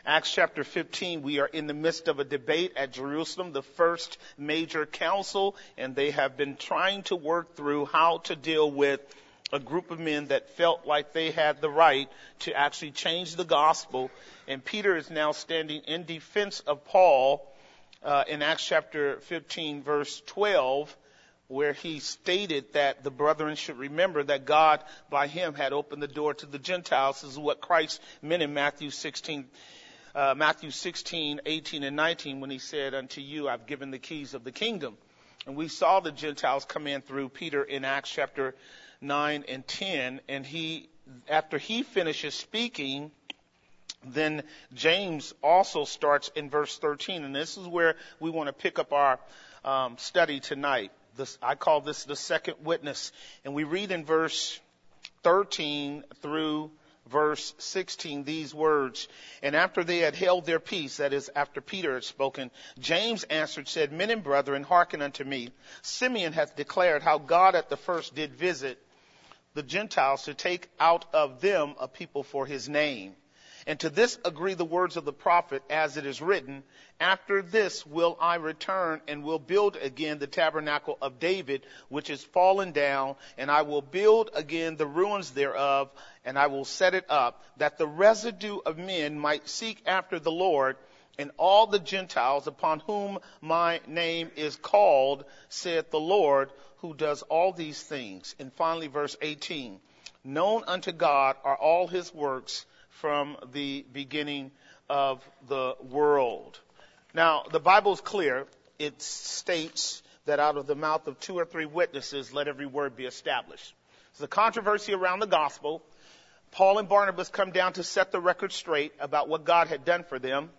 Acts chapter 15, we are in the midst of a debate at Jerusalem, the first major council, and they have been trying to work through how to deal with a group of men that felt like they had the right to actually change the gospel. And Peter is now standing in defense of Paul in Acts chapter 15, verse 12, where he stated that the brethren should remember that God, by him, had opened the door to the Gentiles. This is what Christ meant in Matthew 16, 18 and 19, when he said, "Unto you I've given the keys of the kingdom." And we saw the Gentiles come in through Peter in Acts chapter 9 and 10. And after he finishes speaking, then James also starts in verse 13. And this is where we want to pick up our study tonight. I call this the second witness. And we read in verse 13 through verse 16 these words. "And after they had held their peace," that is, after Peter had spoken, "James answered, said, Men and brethren, hearken unto me. Simeon hath declared how God at the first did visit the Gentiles to take out of them a people for his name. And to this agree the words of the prophet, as it is written, After this will I return and will build again the tabernacle of David, which is fallen down, and I will build again the ruins thereof, and I will set it up, that the residue of men might seek after the Lord, and all the Gentiles upon whom my name is called, saith the Lord, who does all these things." And finally, verse 18, "Known unto God are all his works from the beginning of the world." Now, the Bible is clear. It states that out of the mouth of 2 or 3 witnesses, let every word be established. There's a controversy around the gospel. Paul and Barnabas come down to set the record straight about what God had done for them.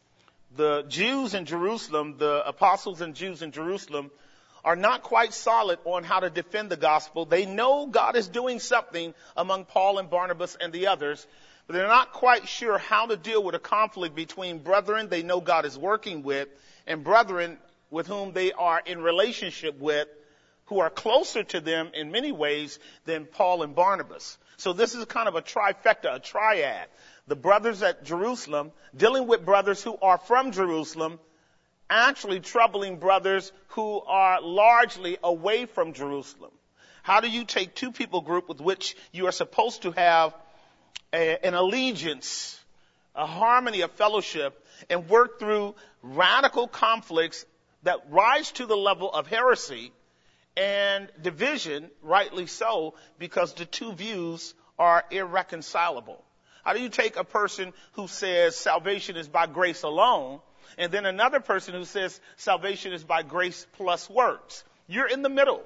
The Jews in Jerusalem, the apostles and Jews in Jerusalem, are not quite solid on how to defend the gospel. They know God is doing something among Paul and Barnabas and the others, but they're not quite sure how to deal with a conflict between brethren they know God is working with and brethren with whom they are in relationship with, who are closer to them in many ways than Paul and Barnabas. So this is kind of a trifecta, a triad. The brothers at Jerusalem dealing with brothers who are from Jerusalem, actually troubling brothers who are largely away from Jerusalem. How do you take two people group with which you are supposed to have an allegiance, a harmony, a fellowship, and work through radical conflicts that rise to the level of heresy and division, rightly so, because the two views are irreconcilable? How do you take a person who says salvation is by grace alone, and then another person who says salvation is by grace plus works? You're in the middle.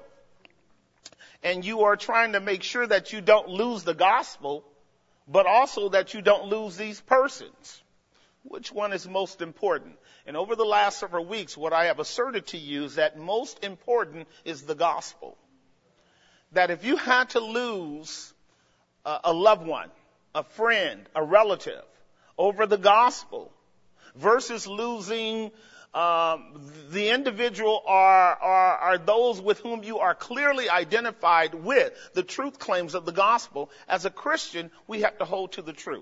And you are trying to make sure that you don't lose the gospel, but also that you don't lose these persons. Which one is most important? And over the last several weeks, what I have asserted to you is that most important is the gospel. That if you had to lose a loved one, a friend, a relative, over the gospel, versus losing the individual are those with whom you are clearly identified with, the truth claims of the gospel. As a Christian, we have to hold to the truth.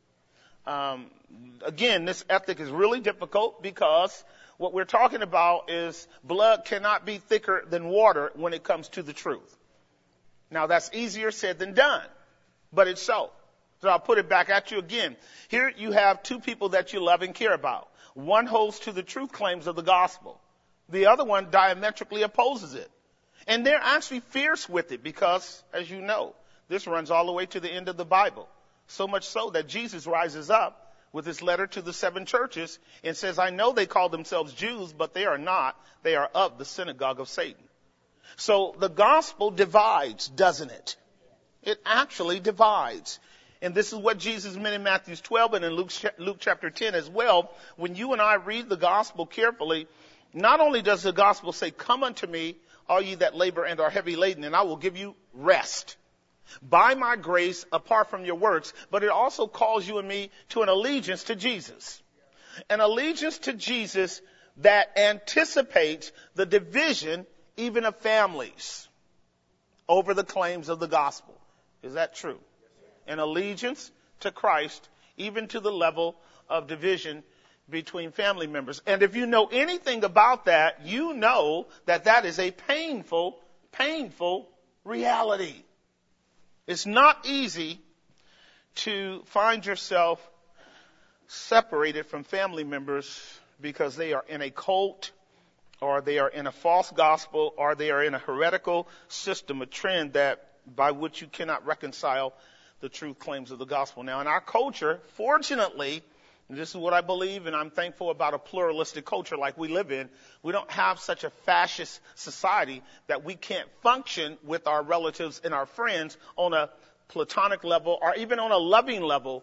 Again, this ethic is really difficult because what we're talking about is blood cannot be thicker than water when it comes to the truth. Now, that's easier said than done, but it's so. So I'll put it back at you again. Here you have two people that you love and care about. One holds to the truth claims of the gospel. The other one diametrically opposes it. And they're actually fierce with it because, as you know, this runs all the way to the end of the Bible. So much so that Jesus rises up with his letter to the 7 churches and says, I know they call themselves Jews, but they are not. They are of the synagogue of Satan. So the gospel divides, doesn't it? It actually divides. And this is what Jesus meant in Matthew 12 and in Luke chapter 10 as well. When you and I read the gospel carefully, not only does the gospel say, come unto me, all ye that labor and are heavy laden, and I will give you rest by my grace apart from your works, but it also calls you and me to an allegiance to Jesus. An allegiance to Jesus that anticipates the division even of families over the claims of the gospel. Is that true? An allegiance to Christ, even to the level of division between family members. And if you know anything about that, you know that that is a painful, painful reality. It's not easy to find yourself separated from family members because they are in a cult, or they are in a false gospel, or they are in a heretical system, a trend that by which you cannot reconcile the true claims of the gospel. Now, in our culture, fortunately, and this is what I believe, and I'm thankful about a pluralistic culture like we live in, we don't have such a fascist society that we can't function with our relatives and our friends on a platonic level or even on a loving level,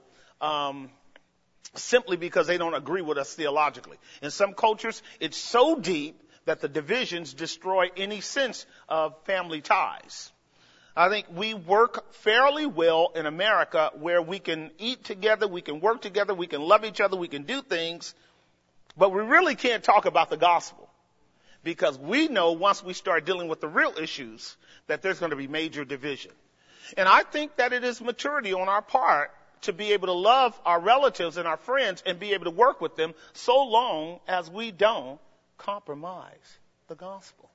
simply because they don't agree with us theologically. In some cultures, it's so deep that the divisions destroy any sense of family ties. I think we work fairly well in America where we can eat together, we can work together, we can love each other, we can do things, but we really can't talk about the gospel because we know once we start dealing with the real issues that there's going to be major division. And I think that it is maturity on our part to be able to love our relatives and our friends and be able to work with them so long as we don't compromise the gospel.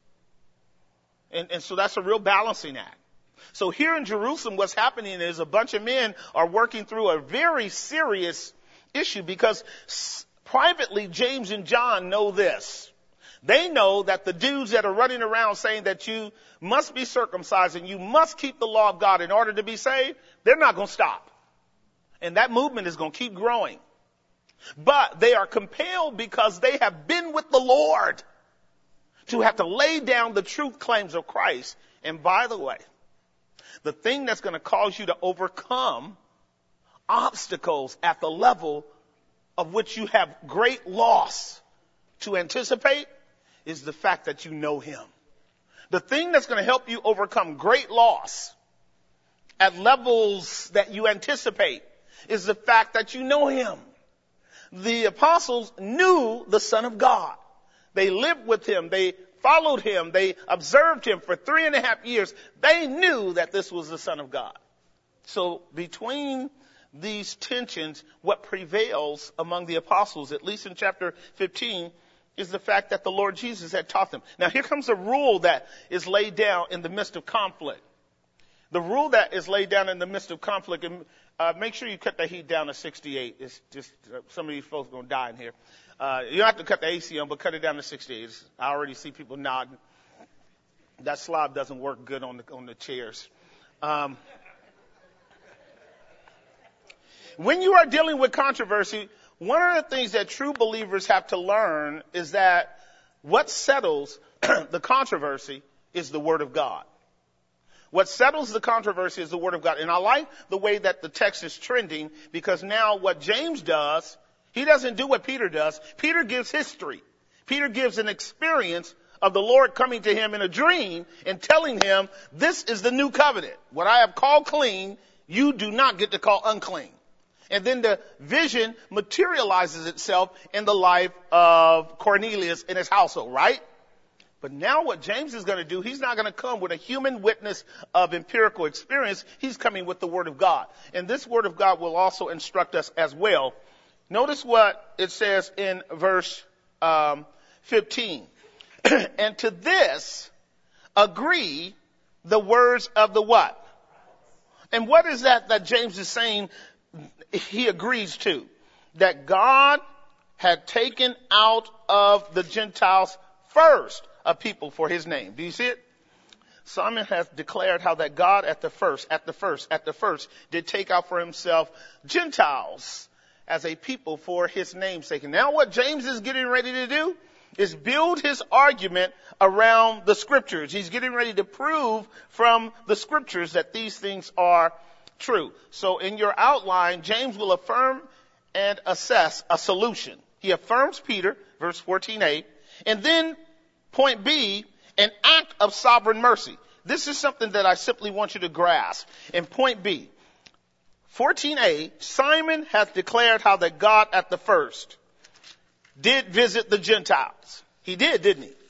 And so that's a real balancing act. So here in Jerusalem, what's happening is a bunch of men are working through a very serious issue because privately James and John know this. They know that the dudes that are running around saying that you must be circumcised and you must keep the law of God in order to be saved, they're not going to stop. And that movement is going to keep growing. But they are compelled because they have been with the Lord to have to lay down the truth claims of Christ. And by the way, the thing that's going to cause you to overcome obstacles at the level of which you have great loss to anticipate is the fact that you know him. The thing that's going to help you overcome great loss at levels that you anticipate is the fact that you know him. The apostles knew the Son of God. They lived with him. They followed him. They observed him for 3.5 years. They knew that this was the Son of God. So between these tensions, what prevails among the apostles, at least in chapter 15, is the fact that the Lord Jesus had taught them. Now here comes a rule that is laid down in the midst of conflict. The rule that is laid down in the midst of conflict, and make sure you cut the heat down to 68. It's just some of these folks are going to die in here. You don't have to cut the AC on, but cut it down to 68. I already see people nodding. That slob doesn't work good on the chairs. When you are dealing with controversy, one of the things that true believers have to learn is that what settles the controversy is the Word of God. What settles the controversy is the Word of God. And I like the way that the text is trending because now what James does, he doesn't do what Peter does. Peter gives history. Peter gives an experience of the Lord coming to him in a dream and telling him, this is the new covenant. What I have called clean, you do not get to call unclean. And then the vision materializes itself in the life of Cornelius and his household, right? But now what James is going to do, he's not going to come with a human witness of empirical experience. He's coming with the Word of God. And this Word of God will also instruct us as well. Notice what it says in verse 15. And to this agree the words of the what? And what is that James is saying he agrees to? That God had taken out of the Gentiles first a people for his name. Do you see it? Simon has declared how that God at the first did take out for himself Gentiles as a people for his name's sake. And now what James is getting ready to do is build his argument around the scriptures. He's getting ready to prove from the scriptures that these things are true. So in your outline, James will affirm and assess a solution. He affirms Peter, verse 14a, and then point B, an act of sovereign mercy. This is something that I simply want you to grasp. In point B, 14a, Simon hath declared how that God at the first did visit the Gentiles. He did, didn't he?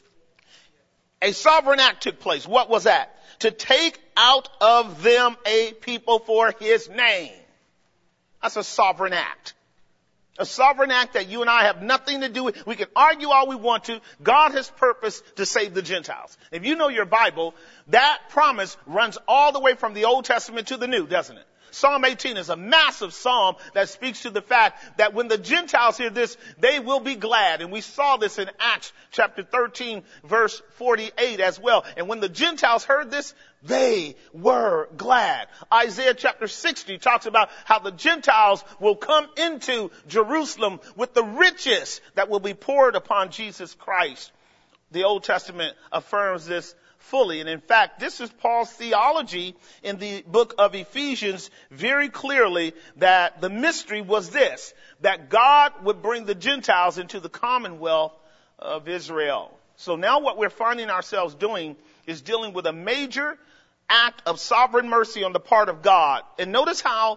A sovereign act took place. What was that? To take out of them a people for his name. That's a sovereign act. A sovereign act that you and I have nothing to do with. We can argue all we want to. God has purposed to save the Gentiles. If you know your Bible, that promise runs all the way from the Old Testament to the New, doesn't it? Psalm 18 is a massive psalm that speaks to the fact that when the Gentiles hear this, they will be glad. And we saw this in Acts chapter 13, verse 48 as well. And when the Gentiles heard this, they were glad. Isaiah chapter 60 talks about how the Gentiles will come into Jerusalem with the riches that will be poured upon Jesus Christ. The Old Testament affirms this fully. And in fact, this is Paul's theology in the book of Ephesians very clearly, that the mystery was this, that God would bring the Gentiles into the commonwealth of Israel. So now what we're finding ourselves doing is dealing with a major act of sovereign mercy on the part of God. And notice how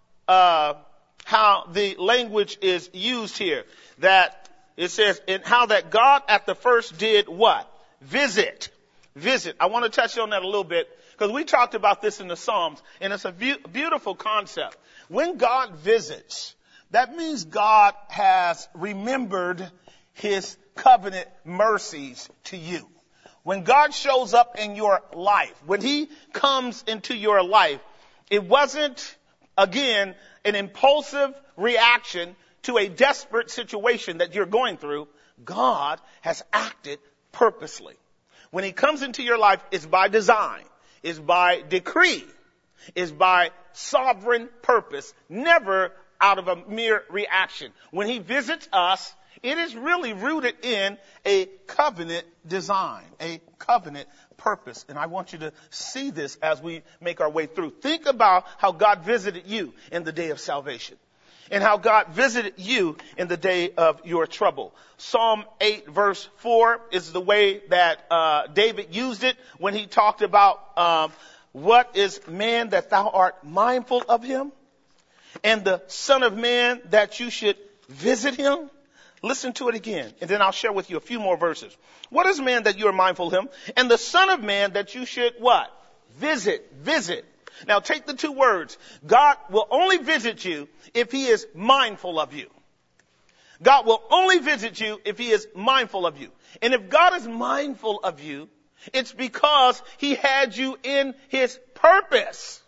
the language is used here, that it says, and how that God at the first did what? Visit. I want to touch on that a little bit because we talked about this in the Psalms, and it's a beautiful concept. When God visits, that means God has remembered his covenant mercies to you. When God shows up in your life, when he comes into your life, it wasn't, again, an impulsive reaction to a desperate situation that you're going through. God has acted purposely. When he comes into your life, it's by design, it's by decree, it's by sovereign purpose, never out of a mere reaction. When he visits us, it is really rooted in a covenant design, a covenant purpose. And I want you to see this as we make our way through. Think about how God visited you in the day of salvation, and how God visited you in the day of your trouble. Psalm 8 verse 4 is the way that David used it when he talked about what is man that thou art mindful of him, and the son of man that you should visit him. Listen to it again, and then I'll share with you a few more verses. What is man that you are mindful of him, and the son of man that you should what? Visit. Now take the two words. God will only visit you if he is mindful of you. God will only visit you if he is mindful of you. And if God is mindful of you, it's because he had you in his purpose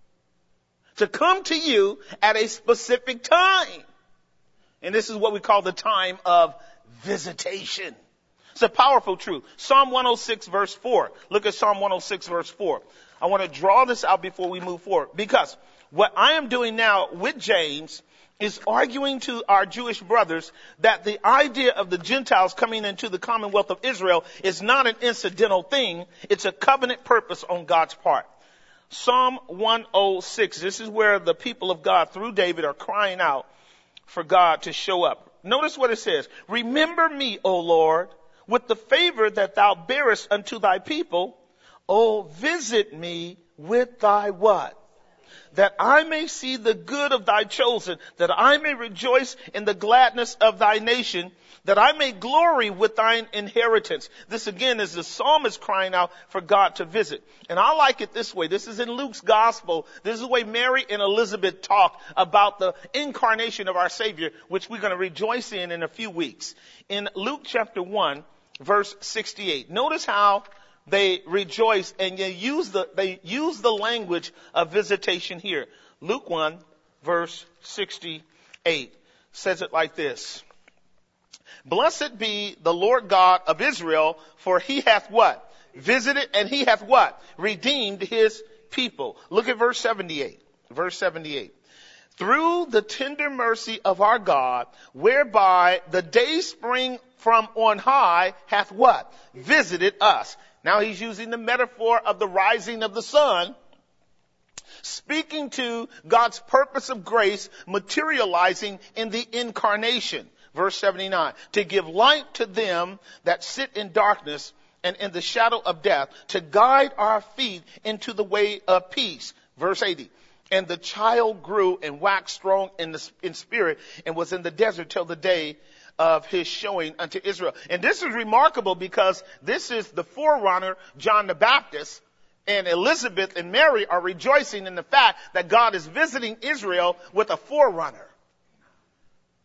to come to you at a specific time. And this is what we call the time of visitation. It's a powerful truth. Psalm 106 verse 4. Look at Psalm 106 verse 4. I want to draw this out before we move forward, because what I am doing now with James is arguing to our Jewish brothers that the idea of the Gentiles coming into the commonwealth of Israel is not an incidental thing. It's a covenant purpose on God's part. Psalm 106. This is where the people of God through David are crying out for God to show up. Notice what it says. Remember me, O Lord, with the favor that thou bearest unto thy people. O visit me with thy what? That I may see the good of thy chosen, that I may rejoice in the gladness of thy nation, that I may glory with thine inheritance. This again is the psalmist crying out for God to visit. And I like it this way. This is in Luke's gospel. This is the way Mary and Elizabeth talk about the incarnation of our Savior, which we're going to rejoice in a few weeks. In Luke chapter 1, verse 68, notice how they rejoice, and they use the language of visitation here. Luke 1 verse 68 says it like this. Blessed be the Lord God of Israel, for he hath what? Visited, and he hath what? Redeemed his people. Look at verse 78. Verse 78. Through the tender mercy of our God, whereby the day spring from on high hath what? Visited us. Now he's using the metaphor of the rising of the sun, speaking to God's purpose of grace materializing in the incarnation. Verse 79, to give light to them that sit in darkness and in the shadow of death, to guide our feet into the way of peace. Verse 80, and the child grew and waxed strong in spirit and was in the desert till the day of his showing unto Israel. And this is remarkable because this is the forerunner, John the Baptist, and Elizabeth and Mary are rejoicing in the fact that God is visiting Israel with a forerunner.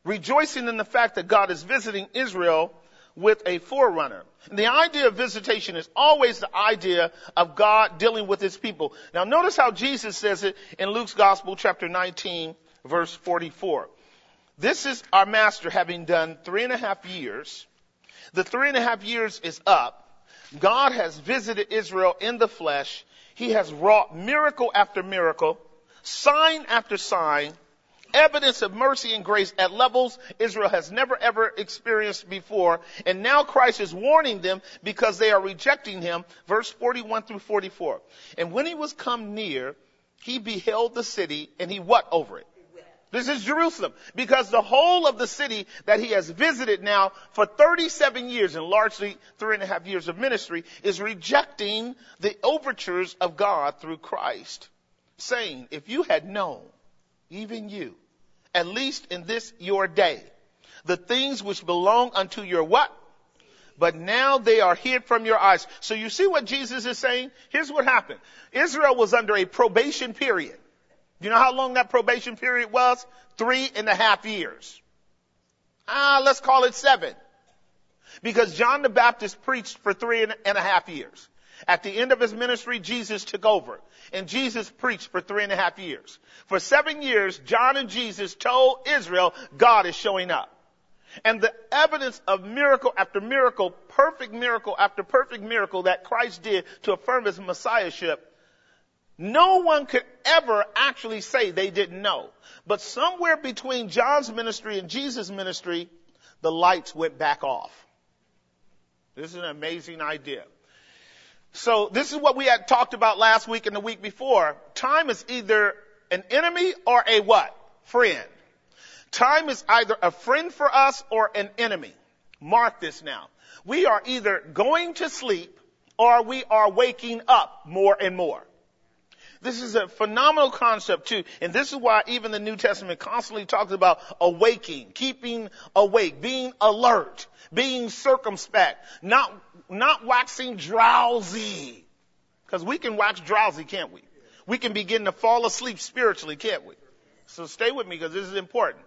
rejoicing in the fact that God is visiting Israel with a forerunner. And the idea of visitation is always the idea of God dealing with his people. Now notice how Jesus says it in Luke's Gospel, chapter 19, verse 44. This is our master having done 3.5 years. The 3.5 years is up. God has visited Israel in the flesh. He has wrought miracle after miracle, sign after sign, evidence of mercy and grace at levels Israel has never ever experienced before. And now Christ is warning them because they are rejecting him. Verse 41 through 44. And when he was come near, he beheld the city, and he what over it? This is Jerusalem, because the whole of the city that he has visited now for 37 years and largely 3.5 years of ministry is rejecting the overtures of God through Christ, saying, if you had known, even you, at least in this your day, the things which belong unto your what? But now they are hid from your eyes. So you see what Jesus is saying? Here's what happened. Israel was under a probation period. You know how long that probation period was? 3.5 years. Let's call it 7. Because John the Baptist preached for 3.5 years. At the end of his ministry, Jesus took over. And Jesus preached for 3.5 years. For 7 years, John and Jesus told Israel, God is showing up. And the evidence of miracle after miracle, perfect miracle after perfect miracle that Christ did to affirm his messiahship, no one could ever actually say they didn't know. But somewhere between John's ministry and Jesus' ministry, the lights went back off. This is an amazing idea. So this is what we had talked about last week and the week before. Time is either an enemy or a what? Friend. Time is either a friend for us or an enemy. Mark this now. We are either going to sleep or we are waking up more and more. This is a phenomenal concept too. And this is why even the New Testament constantly talks about awaking, keeping awake, being alert, being circumspect, not waxing drowsy. Because we can wax drowsy, can't we? We can begin to fall asleep spiritually, can't we? So stay with me because this is important.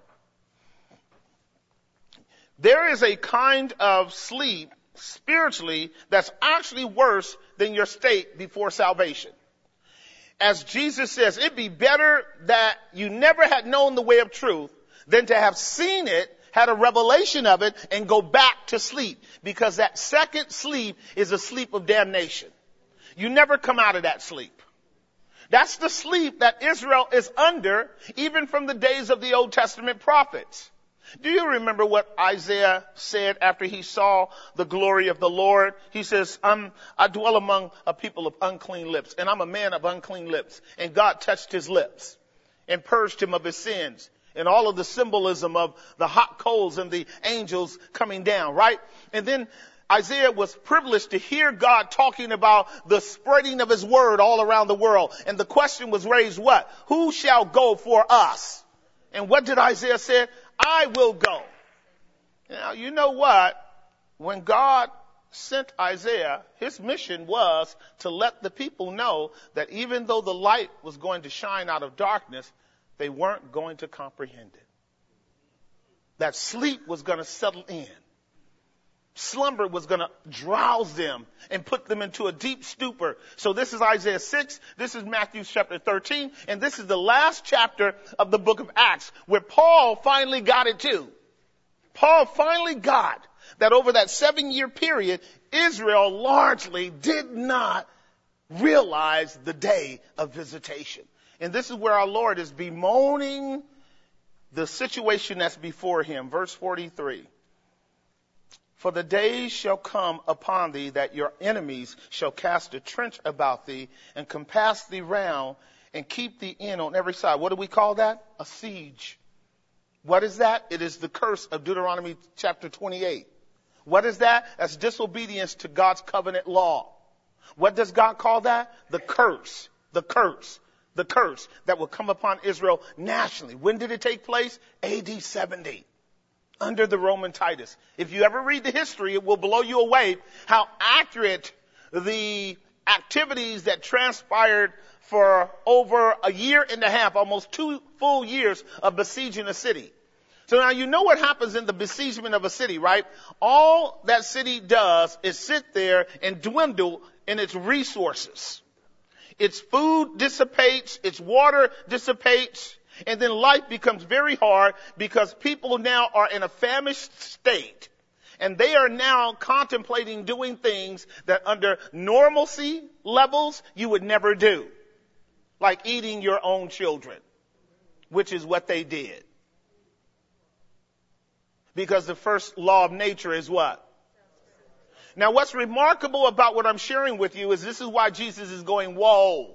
There is a kind of sleep spiritually that's actually worse than your state before salvation. As Jesus says, it'd be better that you never had known the way of truth than to have seen it, had a revelation of it, and go back to sleep. Because that second sleep is a sleep of damnation. You never come out of that sleep. That's the sleep that Israel is under, even from the days of the Old Testament prophets. Do you remember what Isaiah said after he saw the glory of the Lord? He says, I dwell among a people of unclean lips, and I'm a man of unclean lips. And God touched his lips and purged him of his sins. And all of the symbolism of the hot coals and the angels coming down, right? And then Isaiah was privileged to hear God talking about the spreading of his word all around the world. And the question was raised, what? Who shall go for us? And what did Isaiah say? I will go. Now, you know what? When God sent Isaiah, his mission was to let the people know that even though the light was going to shine out of darkness, they weren't going to comprehend it. That sleep was going to settle in. Slumber was going to drowse them and put them into a deep stupor. So this is Isaiah 6, this is Matthew chapter 13, and this is the last chapter of the book of Acts, where Paul finally got it too. Paul finally got that over that 7-year period, Israel largely did not realize the day of visitation. And this is where our Lord is bemoaning the situation that's before him. Verse 43. For the days shall come upon thee that your enemies shall cast a trench about thee and compass thee round and keep thee in on every side. What do we call that? A siege. What is that? It is the curse of Deuteronomy chapter 28. What is that? That's disobedience to God's covenant law. What does God call that? The curse. The curse. The curse that will come upon Israel nationally. When did it take place? AD 70. Under the Roman Titus. If you ever read the history, it will blow you away how accurate the activities that transpired for over a year and a half, almost 2 full years of besieging a city. So now you know what happens in the besiegement of a city, right? All that city does is sit there and dwindle in its resources. Its food dissipates, its water dissipates, and then life becomes very hard because people now are in a famished state. And they are now contemplating doing things that under normalcy levels you would never do. Like eating your own children, which is what they did. Because the first law of nature is what? Now what's remarkable about what I'm sharing with you is this is why Jesus is going, whoa.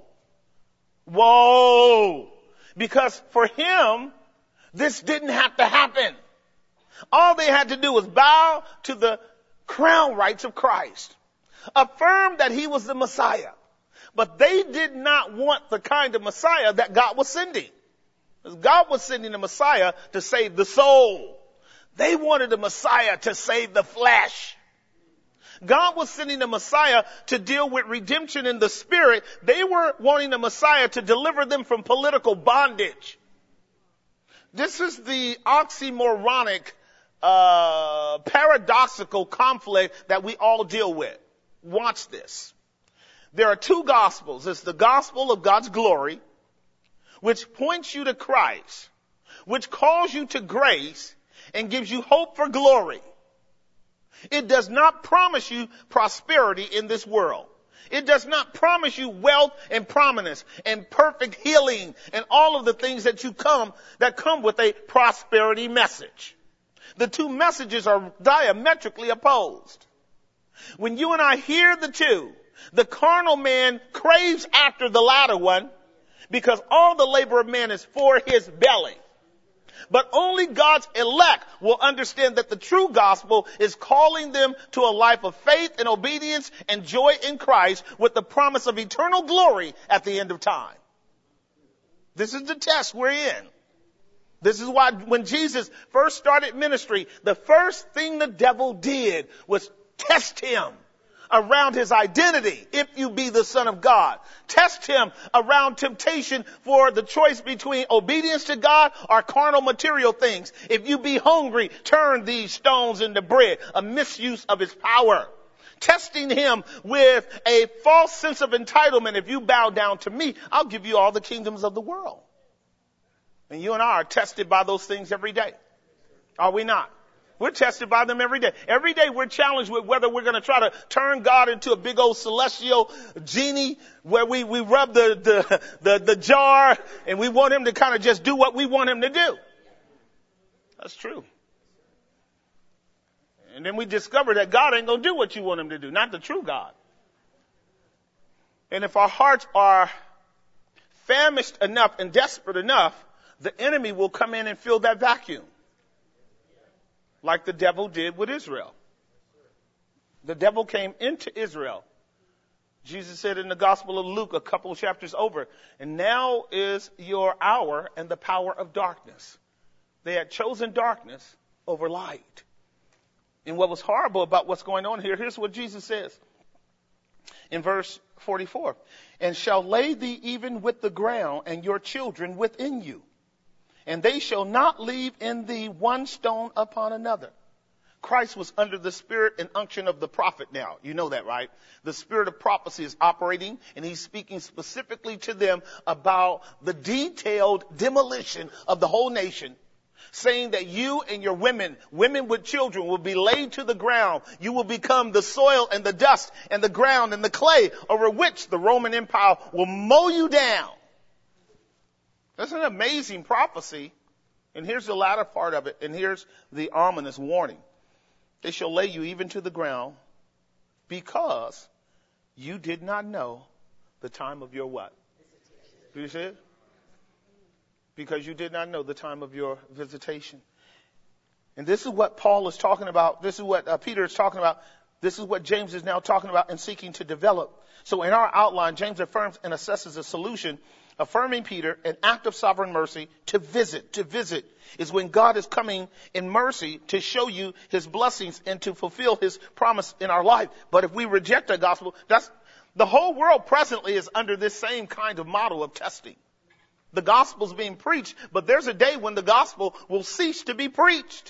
Whoa. Because for him, this didn't have to happen. All they had to do was bow to the crown rights of Christ. Affirm that he was the Messiah. But they did not want the kind of Messiah that God was sending. God was sending the Messiah to save the soul. They wanted a Messiah to save the flesh. God was sending a Messiah to deal with redemption in the spirit. They were wanting a Messiah to deliver them from political bondage. This is the oxymoronic, paradoxical conflict that we all deal with. Watch this. There are two gospels. It's the gospel of God's glory, which points you to Christ, which calls you to grace, and gives you hope for glory. It does not promise you prosperity in this world. It does not promise you wealth and prominence and perfect healing and all of the things that come with a prosperity message. The two messages are diametrically opposed. When you and I hear the two, the carnal man craves after the latter one because all the labor of man is for his belly. But only God's elect will understand that the true gospel is calling them to a life of faith and obedience and joy in Christ with the promise of eternal glory at the end of time. This is the test we're in. This is why when Jesus first started ministry, the first thing the devil did was test him around his identity, if you be the Son of God. Test him around temptation for the choice between obedience to God or carnal material things. If you be hungry, turn these stones into bread, a misuse of his power. Testing him with a false sense of entitlement. If you bow down to me, I'll give you all the kingdoms of the world. And you and I are tested by those things every day. Are we not? We're tested by them every day. Every day we're challenged with whether we're going to try to turn God into a big old celestial genie where we rub the jar and we want him to kind of just do what we want him to do. That's true. And then we discover that God ain't going to do what you want him to do, not the true God. And if our hearts are famished enough and desperate enough, the enemy will come in and fill that vacuum. Like the devil did with Israel. The devil came into Israel. Jesus said in the Gospel of Luke, a couple of chapters over, and now is your hour and the power of darkness. They had chosen darkness over light. And what was horrible about what's going on here, here's what Jesus says in verse 44. And shall lay thee even with the ground and your children within you. And they shall not leave in thee one stone upon another. Christ was under the spirit and unction of the prophet now. You know that, right? The spirit of prophecy is operating, and he's speaking specifically to them about the detailed demolition of the whole nation, saying that you and your women with children, will be laid to the ground. You will become the soil and the dust and the ground and the clay over which the Roman Empire will mow you down. That's an amazing prophecy. And here's the latter part of it. And here's the ominous warning. They shall lay you even to the ground because you did not know the time of your what? Do you see it? Because you did not know the time of your visitation. And this is what Paul is talking about. This is what Peter is talking about. This is what James is now talking about and seeking to develop. So in our outline, James affirms and assesses a solution, affirming Peter an act of sovereign mercy to visit. To visit is when God is coming in mercy to show you his blessings and to fulfill his promise in our life. But if we reject the gospel, the whole world presently is under this same kind of model of testing. the gospel's being preached, but there's a day when the gospel will cease to be preached.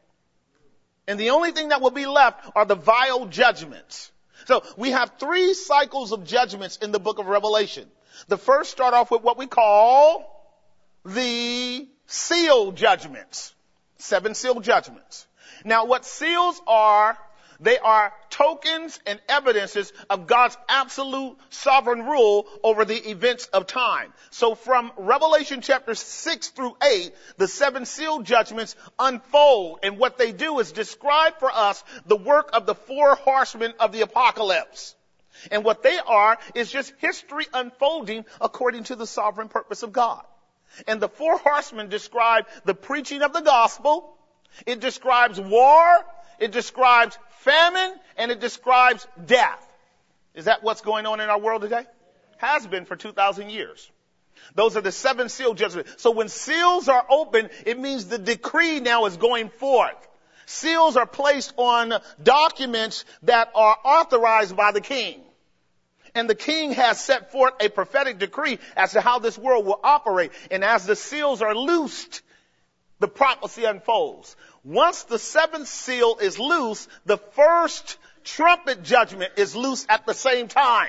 And the only thing that will be left are the vial judgments. So we have 3 cycles of judgments in the book of Revelation. The first start off with what we call the seal judgments. 7 seal judgments. Now what seals are, they are tokens and evidences of God's absolute sovereign rule over the events of time. So from Revelation chapter 6 through 8, the 7 seal judgments unfold. And what they do is describe for us the work of the 4 horsemen of the apocalypse. And what they are is just history unfolding according to the sovereign purpose of God. And the 4 horsemen describe the preaching of the gospel. It describes war. It describes famine, and it describes death. Is that what's going on in our world today? Has been for 2,000 years. Those are the 7 seal judgments. So when seals are open, it means the decree now is going forth. Seals are placed on documents that are authorized by the king. And the king has set forth a prophetic decree as to how this world will operate. And as the seals are loosed, the prophecy unfolds. Once the 7th seal is loose, the first trumpet judgment is loose at the same time.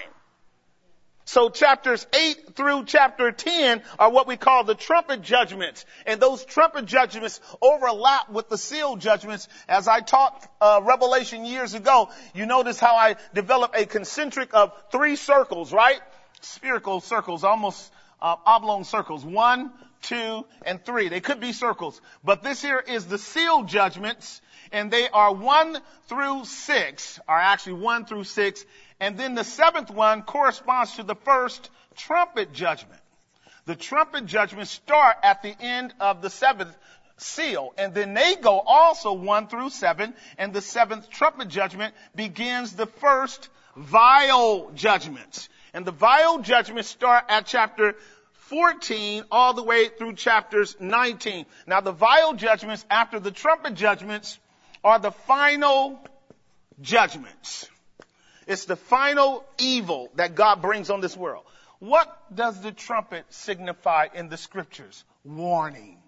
So chapters 8 through chapter 10 are what we call the trumpet judgments. And those trumpet judgments overlap with the seal judgments. As I taught Revelation years ago, you notice how I developed a concentric of 3 circles, right? Spherical circles, almost oblong circles. 1, 2, and 3. They could be circles. But this here is the seal judgments, and they are 1 through 6, are actually 1 through 6. And then the 7th one corresponds to the first trumpet judgment. The trumpet judgments start at the end of the 7th seal. And then they go also 1 through 7. And the 7th trumpet judgment begins the first vial judgments. And the vial judgments start at chapter 14 all the way through chapters 19. Now the vial judgments after the trumpet judgments are the final judgments. It's the final evil that God brings on this world. What does the trumpet signify in the scriptures? Warning.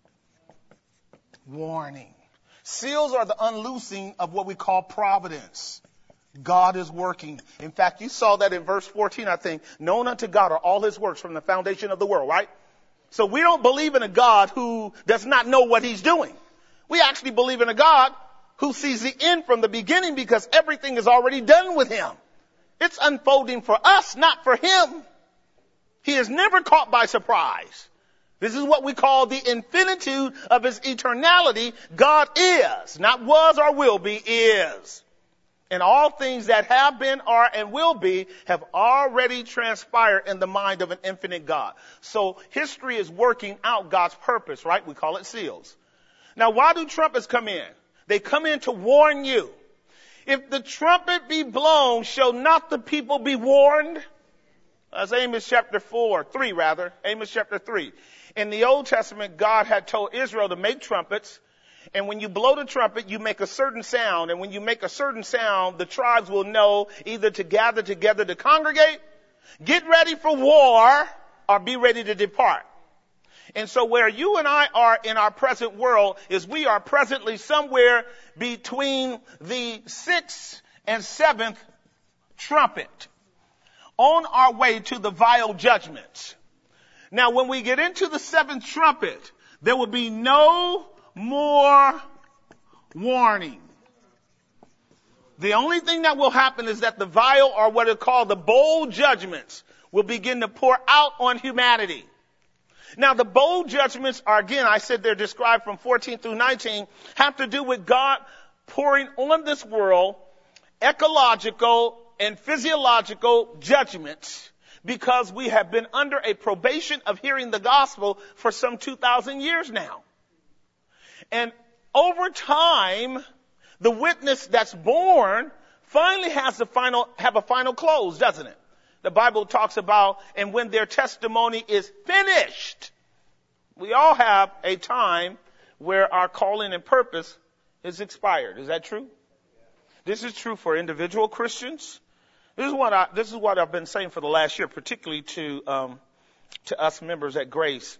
Warning. Seals are the unloosing of what we call providence. God is working. In fact, you saw that in verse 14, I think. Known unto God are all his works from the foundation of the world, right? So we don't believe in a God who does not know what he's doing. We actually believe in a God who sees the end from the beginning because everything is already done with him. It's unfolding for us, not for him. He is never caught by surprise. This is what we call the infinitude of his eternality. God is, not was or will be, is. And all things that have been, are, and will be have already transpired in the mind of an infinite God. So history is working out God's purpose, right? We call it seals. Now, why do trumpets come in? They come in to warn you. If the trumpet be blown, shall not the people be warned? That's Amos chapter 3. Amos chapter 3. In the Old Testament, God had told Israel to make trumpets. And when you blow the trumpet, you make a certain sound. And when you make a certain sound, the tribes will know either to gather together to congregate, get ready for war, or be ready to depart. And so where you and I are in our present world is we are presently somewhere between the 6th and 7th trumpet on our way to the vial judgments. Now, when we get into the 7th trumpet, there will be no more warning. The only thing that will happen is that the vial, or what are called the bowl judgments, will begin to pour out on humanity. Now, the bowl judgments are, again, I said they're described from 14 through 19, have to do with God pouring on this world ecological and physiological judgments because we have been under a probation of hearing the gospel for some 2,000 years now. And over time, the witness that's born finally has a final close, doesn't it? The Bible talks about, and when their testimony is finished. We all have a time where our calling and purpose is expired. Is that true? This is true for individual Christians. This is what I've been saying for the last year, particularly to to us members at Grace,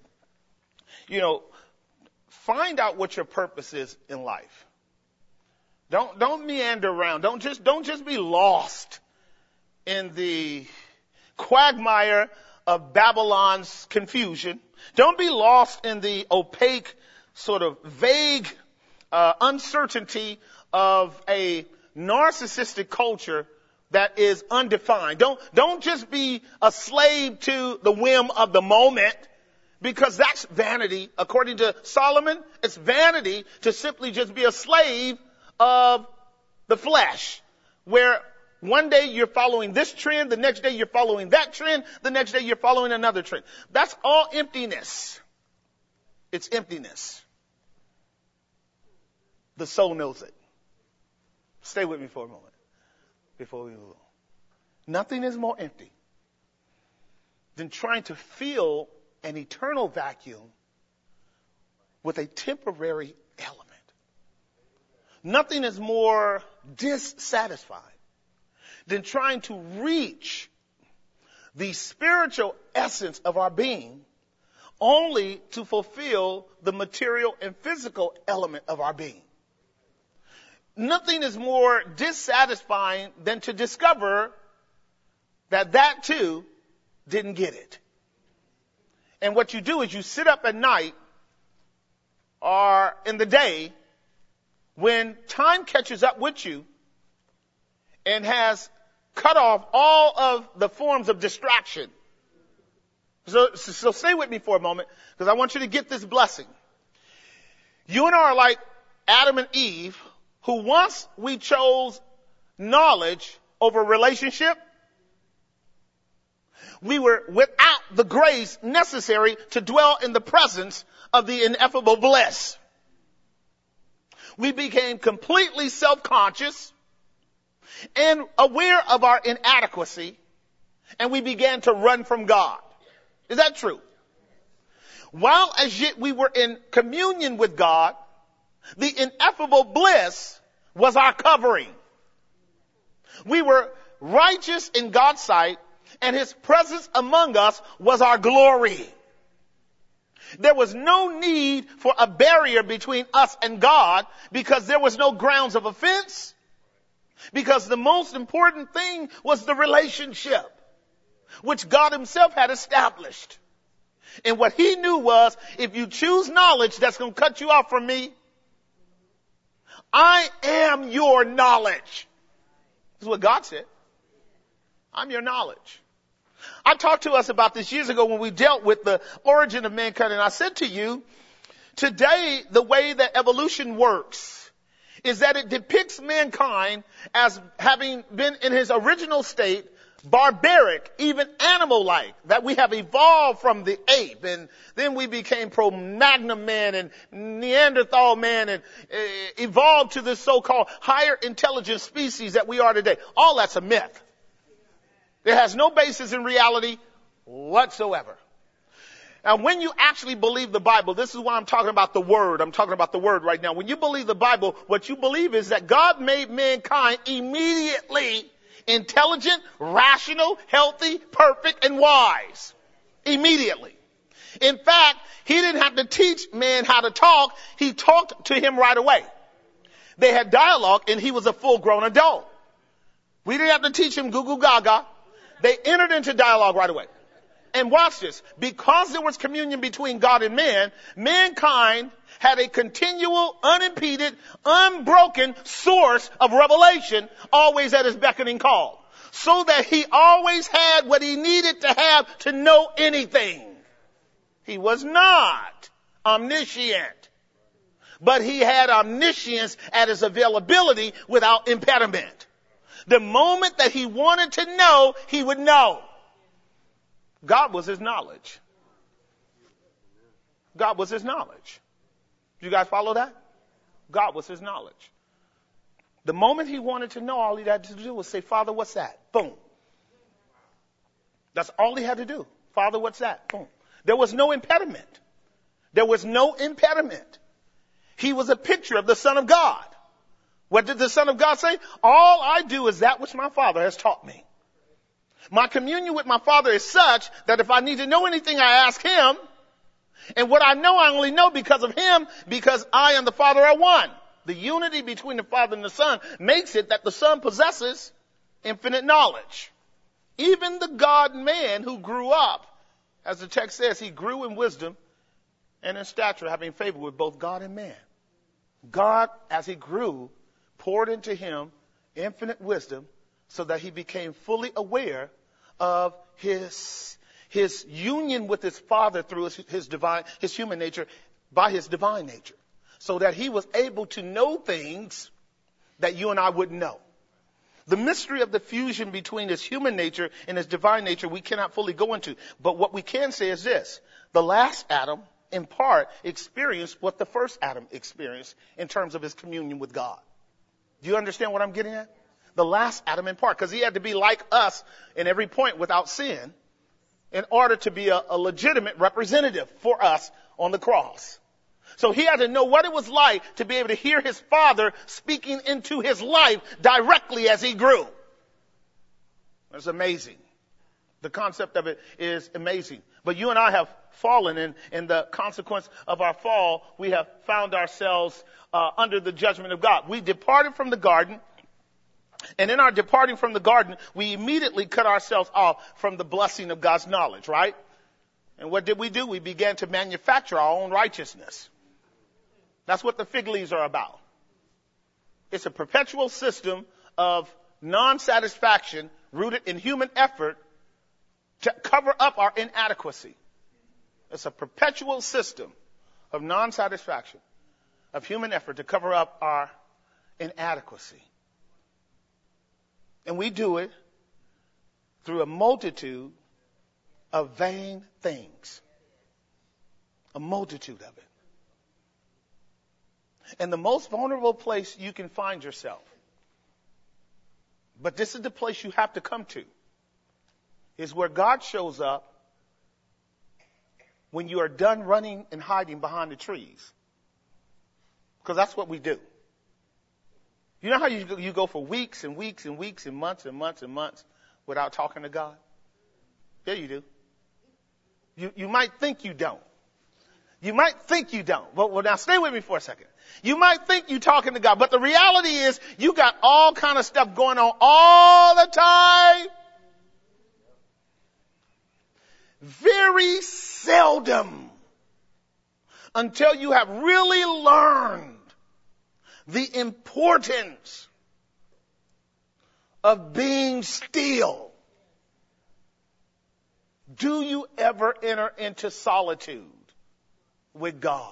find out what your purpose is in life. Don't meander around. Don't just be lost in the quagmire of Babylon's confusion. Don't be lost in the opaque, sort of vague uncertainty of a narcissistic culture that is undefined. Don't just be a slave to the whim of the moment, because that's vanity. According to Solomon, it's vanity to simply just be a slave of the flesh, where one day you're following this trend, the next day you're following that trend, the next day you're following another trend. That's all emptiness. It's emptiness. The soul knows it. Stay with me for a moment before we move on. Nothing is more empty than trying to fill an eternal vacuum with a temporary element. Nothing is more dissatisfying than trying to reach the spiritual essence of our being only to fulfill the material and physical element of our being. Nothing is more dissatisfying than to discover that too didn't get it. And what you do is you sit up at night or in the day when time catches up with you and has cut off all of the forms of distraction. So stay with me for a moment, because I want you to get this blessing. You and I are like Adam and Eve, who once we chose knowledge over relationship, we were without the grace necessary to dwell in the presence of the ineffable bliss. We became completely self-conscious and aware of our inadequacy, and we began to run from God. Is that true? While as yet we were in communion with God, the ineffable bliss was our covering. We were righteous in God's sight, and his presence among us was our glory. There was no need for a barrier between us and God, because there was no grounds of offense, because the most important thing was the relationship which God himself had established. And what he knew was, if you choose knowledge that's going to cut you off from me, I am your knowledge. This is what God said. I'm your knowledge. I talked to us about this years ago when we dealt with the origin of mankind, and I said to you, today the way that evolution works is that it depicts mankind as having been in his original state barbaric, even animal-like, that we have evolved from the ape, and then we became Cro-Magnon man and Neanderthal man, and evolved to this so-called higher intelligence species that we are today. All that's a myth. It has no basis in reality whatsoever. Now, when you actually believe the Bible, this is why I'm talking about the Word. I'm talking about the Word right now. When you believe the Bible, what you believe is that God made mankind immediately intelligent, rational, healthy, perfect, and wise. Immediately. In fact, he didn't have to teach man how to talk. He talked to him right away. They had dialogue, and he was a full-grown adult. We didn't have to teach him goo goo gaga. They entered into dialogue right away. And watch this. Because there was communion between God and man, mankind had a continual, unimpeded, unbroken source of revelation always at his beckoning call. So that he always had what he needed to have to know anything. He was not omniscient, but he had omniscience at his availability without impediment. The moment that he wanted to know, he would know. God was his knowledge. God was his knowledge. Do you guys follow that? God was his knowledge. The moment he wanted to know, all he had to do was say, Father, what's that? Boom. That's all he had to do. Father, what's that? Boom. There was no impediment. There was no impediment. He was a picture of the Son of God. What did the Son of God say? All I do is that which my Father has taught me. My communion with my Father is such that if I need to know anything, I ask him. And what I know, I only know because of him, because I and the Father are one. The unity between the Father and the Son makes it that the Son possesses infinite knowledge. Even the God-man who grew up, as the text says, he grew in wisdom and in stature, having favor with both God and man. God, as he grew, poured into him infinite wisdom so that he became fully aware of his union with his Father through his human nature by his divine nature, so that he was able to know things that you and I wouldn't know. The mystery of the fusion between his human nature and his divine nature we cannot fully go into. But what we can say is this: the last Adam, in part, experienced what the first Adam experienced in terms of his communion with God. Do you understand what I'm getting at? The last Adam, in part, because he had to be like us in every point without sin in order to be a legitimate representative for us on the cross. So he had to know what it was like to be able to hear his Father speaking into his life directly as he grew. It's amazing. The concept of it is amazing. But you and I have fallen, and in the consequence of our fall, we have found ourselves under the judgment of God. We departed from the garden, and in our departing from the garden, we immediately cut ourselves off from the blessing of God's knowledge, right? And what did we do? We began to manufacture our own righteousness. That's what the fig leaves are about. It's a perpetual system of non-satisfaction rooted in human effort to cover up our inadequacy. It's a perpetual system of non-satisfaction of human effort to cover up our inadequacy. And we do it through a multitude of vain things. A multitude of it. And the most vulnerable place you can find yourself, but this is the place you have to come to, is where God shows up when you are done running and hiding behind the trees. Because that's what we do. You know how you go for weeks and weeks and weeks and months and months and months without talking to God? Yeah, you do. You might think you don't. You might think you don't. Well, now stay with me for a second. You might think you're talking to God, but the reality is you got all kind of stuff going on all the time. Very seldom, until you have really learned the importance of being still, do you ever enter into solitude with God.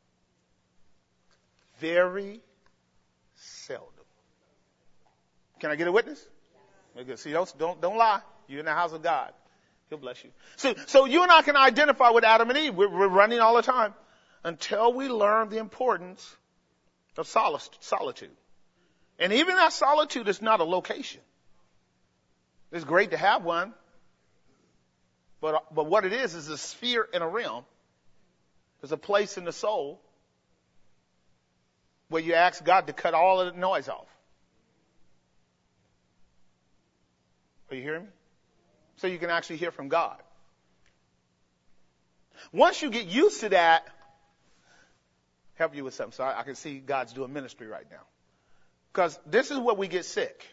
Very seldom. Can I get a witness? Okay, see, don't lie. You're in the house of God. He'll bless you. So you and I can identify with Adam and Eve. We're running all the time until we learn the importance of solitude. And even that solitude is not a location. It's great to have one. But what it is a sphere in a realm. There's a place in the soul where you ask God to cut all of the noise off. Are you hearing me? So you can actually hear from God. Once you get used to that, help you with something. So I can see God's doing ministry right now. Because this is where we get sick.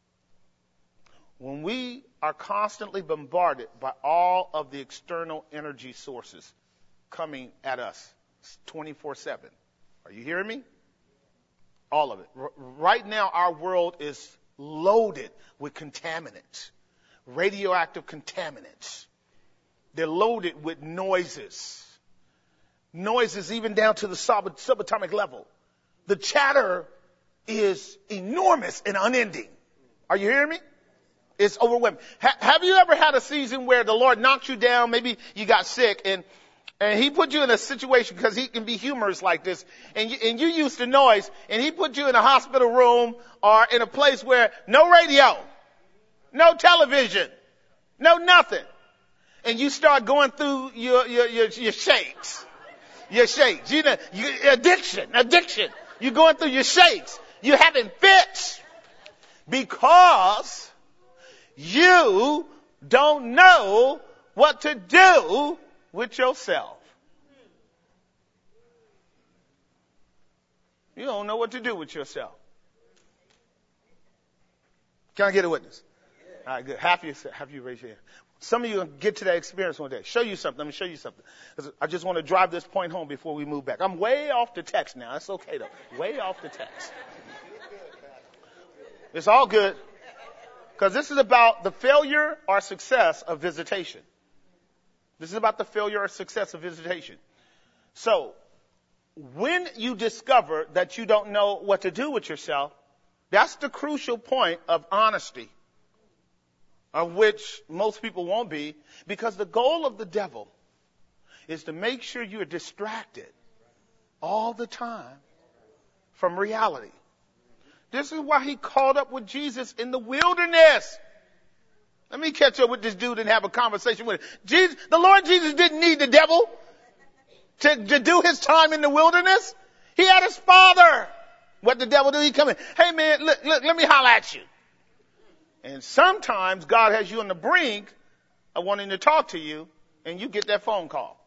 When we are constantly bombarded by all of the external energy sources coming at us 24/7. Are you hearing me? All of it. Right now, our world is loaded with contaminants, radioactive contaminants. They're loaded with noises. Noises even down to the subatomic level. The chatter is enormous and unending. Are you hearing me? It's overwhelming. Have you ever had a season where the Lord knocked you down? Maybe you got sick and he put you in a situation, because he can be humorous like this, and you used to noise, and he put you in a hospital room or in a place where no radio, no television, no nothing. And you start going through your shakes. Your shakes. You know, addiction. You're going through your shakes. You're having fits because you don't know what to do with yourself. You don't know what to do with yourself. Can I get a witness? All right, good. Half you raise your hand. Some of you will get to that experience one day. Show you something. Let me show you something. I just want to drive this point home before we move back. I'm way off the text now. It's okay, though. Way off the text. It's all good. Because this is about the failure or success of visitation. This is about the failure or success of visitation. So, when you discover that you don't know what to do with yourself, that's the crucial point of honesty, of which most people won't be, because the goal of the devil is to make sure you're distracted all the time from reality. This is why he caught up with Jesus in the wilderness. Let me catch up with this dude and have a conversation with him. Jesus, the Lord Jesus didn't need the devil to do his time in the wilderness. He had his Father. What the devil do? He come in. Hey man, look, let me holler at you. And sometimes God has you on the brink of wanting to talk to you, and you get that phone call.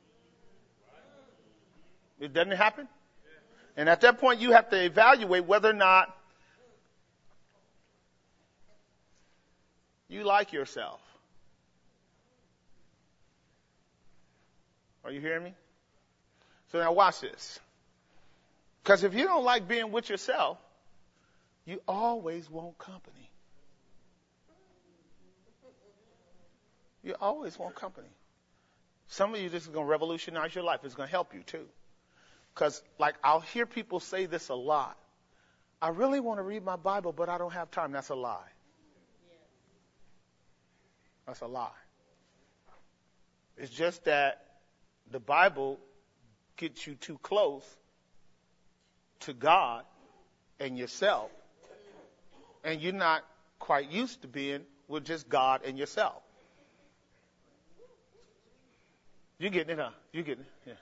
It doesn't happen? And at that point, you have to evaluate whether or not you like yourself. Are you hearing me? So now watch this. Because if you don't like being with yourself, you always want company. You always want company. Some of you, this is going to revolutionize your life. It's going to help you too. Because, I'll hear people say this a lot. I really want to read my Bible, but I don't have time. That's a lie. That's a lie. It's just that the Bible gets you too close to God and yourself, and you're not quite used to being with just God and yourself. You getting it, huh? You getting it? Yeah.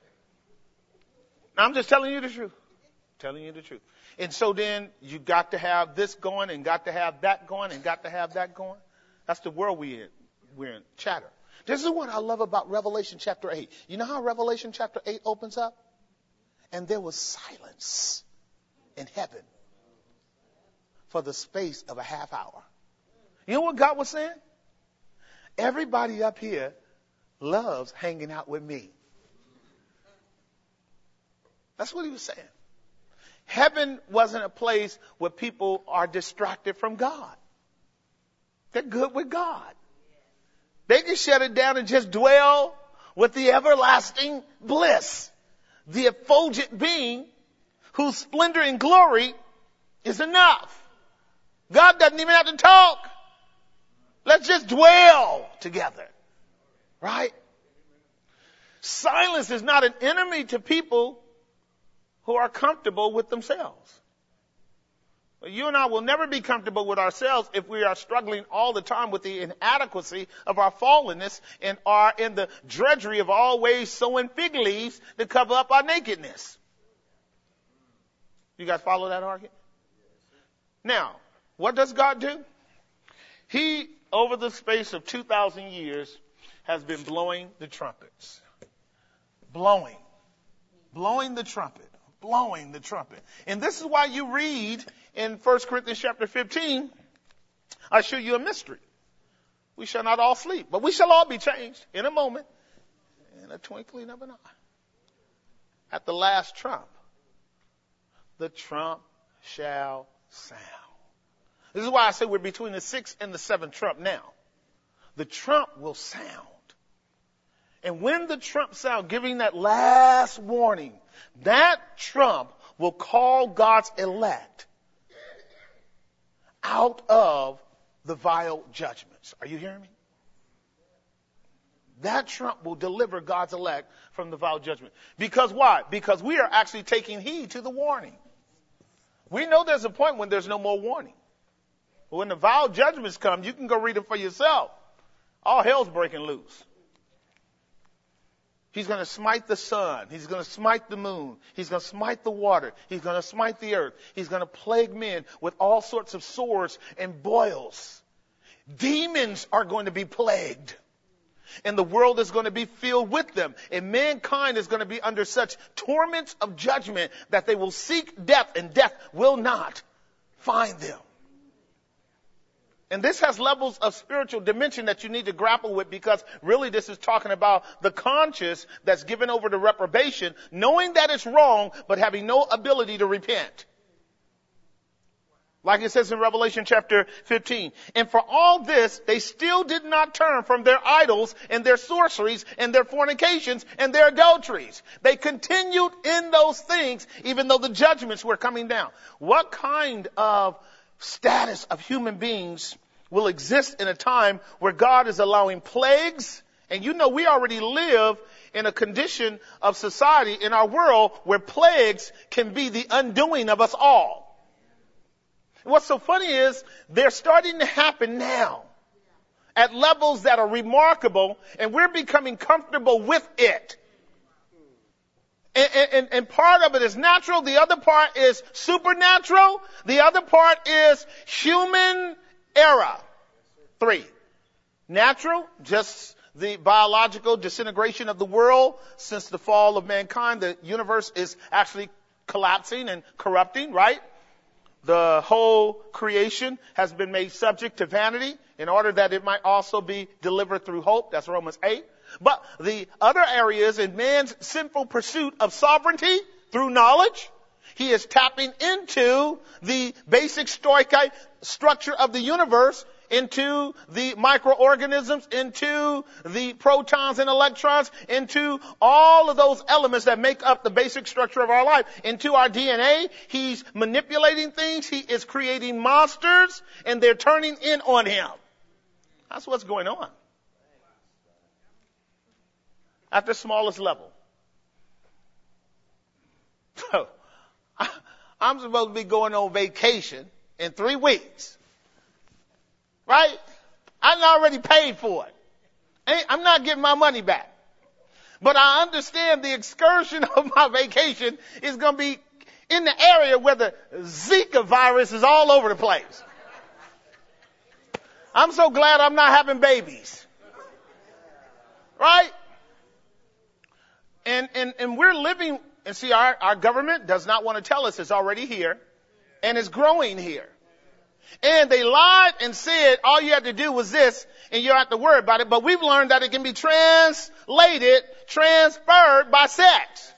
I'm just telling you the truth. Telling you the truth. And so then you got to have this going and got to have that going and got to have that going. That's the world we're in. Chatter. This is what I love about Revelation chapter 8. You know how Revelation chapter 8 opens up? And there was silence in heaven for the space of a half hour. You know what God was saying? Everybody up here loves hanging out with me. That's what he was saying. Heaven wasn't a place where people are distracted from God. They're good with God. They can shut it down and just dwell with the everlasting bliss. The effulgent being whose splendor and glory is enough. God doesn't even have to talk. Let's just dwell together. Right? Silence is not an enemy to people who are comfortable with themselves. But you and I will never be comfortable with ourselves if we are struggling all the time with the inadequacy of our fallenness and are in the drudgery of always sowing fig leaves to cover up our nakedness. You guys follow that argument? Now, what does God do? He, over the space of 2,000 years, has been blowing the trumpets. Blowing the trumpet. Blowing the trumpet. And this is why you read in 1 Corinthians chapter 15, I show you a mystery. We shall not all sleep, but we shall all be changed in a moment, in a twinkling of an eye. At the last trump, the trump shall sound. This is why I say we're between the 6th and the 7th trump now. The trump will sound. And when the trump sound, giving that last warning, that trump will call God's elect out of the vile judgments. Are you hearing me? That trump will deliver God's elect from the vile judgment. Because why? Because we are actually taking heed to the warning. We know there's a point when there's no more warning. But when the vile judgments come, you can go read them for yourself. All hell's breaking loose. He's going to smite the sun. He's going to smite the moon. He's going to smite the water. He's going to smite the earth. He's going to plague men with all sorts of sores and boils. Demons are going to be plagued. And the world is going to be filled with them. And mankind is going to be under such torments of judgment that they will seek death, and death will not find them. And this has levels of spiritual dimension that you need to grapple with, because really this is talking about the conscience that's given over to reprobation, knowing that it's wrong, but having no ability to repent. Like it says in Revelation chapter 15. And for all this, they still did not turn from their idols and their sorceries and their fornications and their adulteries. They continued in those things, even though the judgments were coming down. What kind of status of human beings will exist in a time where God is allowing plagues? And you know, we already live in a condition of society in our world where plagues can be the undoing of us all. What's so funny is they're starting to happen now at levels that are remarkable, and we're becoming comfortable with it. And part of it is natural. The other part is supernatural. The other part is human error. 3. Natural, just the biological disintegration of the world. Since the fall of mankind, the universe is actually collapsing and corrupting, right? The whole creation has been made subject to vanity in order that it might also be delivered through hope. That's Romans 8. But the other areas in man's sinful pursuit of sovereignty through knowledge, he is tapping into the basic stoichite structure of the universe, into the microorganisms, into the protons and electrons, into all of those elements that make up the basic structure of our life, into our DNA. He's manipulating things. He is creating monsters, and they're turning in on him. That's what's going on. At the smallest level. So, I'm supposed to be going on vacation in 3 weeks. Right? I already paid for it. I'm not getting my money back. But I understand the excursion of my vacation is going to be in the area where the Zika virus is all over the place. I'm so glad I'm not having babies. Right? And we're living, and see, our government does not want to tell us it's already here, and it's growing here. And they lied and said all you had to do was this, and you don't have to worry about it. But we've learned that it can be transferred by sex.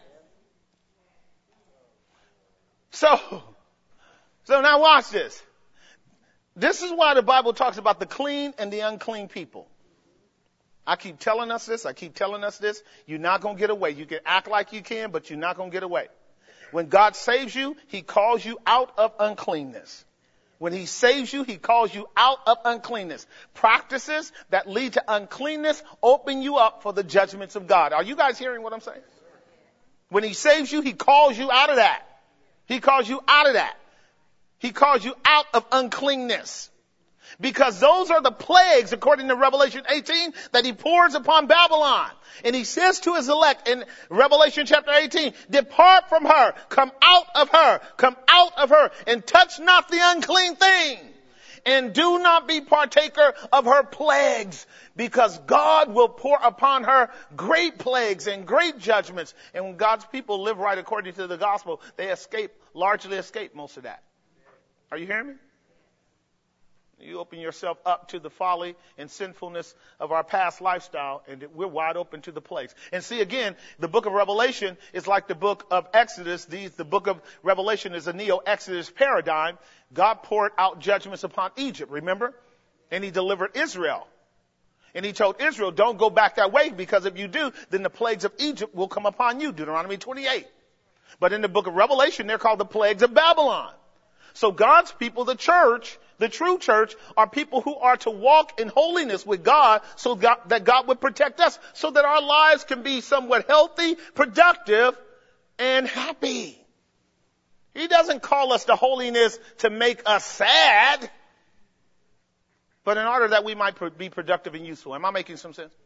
So now watch this. This is why the Bible talks about the clean and the unclean people. I keep telling us this. You're not going to get away. You can act like you can, but you're not going to get away. When God saves you, he calls you out of uncleanness. When he saves you, he calls you out of uncleanness. Practices that lead to uncleanness open you up for the judgments of God. Are you guys hearing what I'm saying? When he saves you, he calls you out of that. He calls you out of that. He calls you out of uncleanness. Because those are the plagues, according to Revelation 18, that he pours upon Babylon. And he says to his elect in Revelation chapter 18, depart from her, come out of her, and touch not the unclean thing. And do not be partaker of her plagues, because God will pour upon her great plagues and great judgments. And when God's people live right according to the gospel, they largely escape most of that. Are you hearing me? You open yourself up to the folly and sinfulness of our past lifestyle, and we're wide open to the plagues. And see, again, the book of Revelation is like the book of Exodus. The book of Revelation is a neo-Exodus paradigm. God poured out judgments upon Egypt, remember? And he delivered Israel. And he told Israel, don't go back that way, because if you do, then the plagues of Egypt will come upon you, Deuteronomy 28. But in the book of Revelation, they're called the plagues of Babylon. So God's people, the church, the true church, are people who are to walk in holiness with God, so that God would protect us, so that our lives can be somewhat healthy, productive, and happy. He doesn't call us to holiness to make us sad, but in order that we might be productive and useful. Am I making some sense?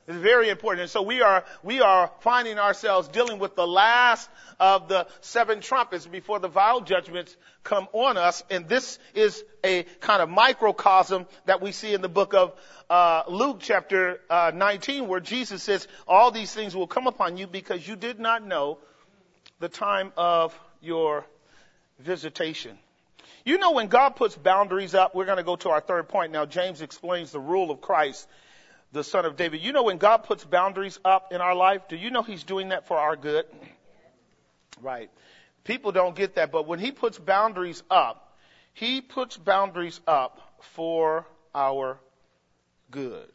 It's very important. And so we are finding ourselves dealing with the last of the 7 trumpets before the vial judgments come on us. And this is a kind of microcosm that we see in the book of Luke chapter 19, where Jesus says, all these things will come upon you because you did not know the time of your visitation. You know, when God puts boundaries up, we're going to go to our third point now. James explains the rule of Christ, the Son of David. You know, when God puts boundaries up in our life, do you know he's doing that for our good? Right. People don't get that, but when he puts boundaries up, he puts boundaries up for our good.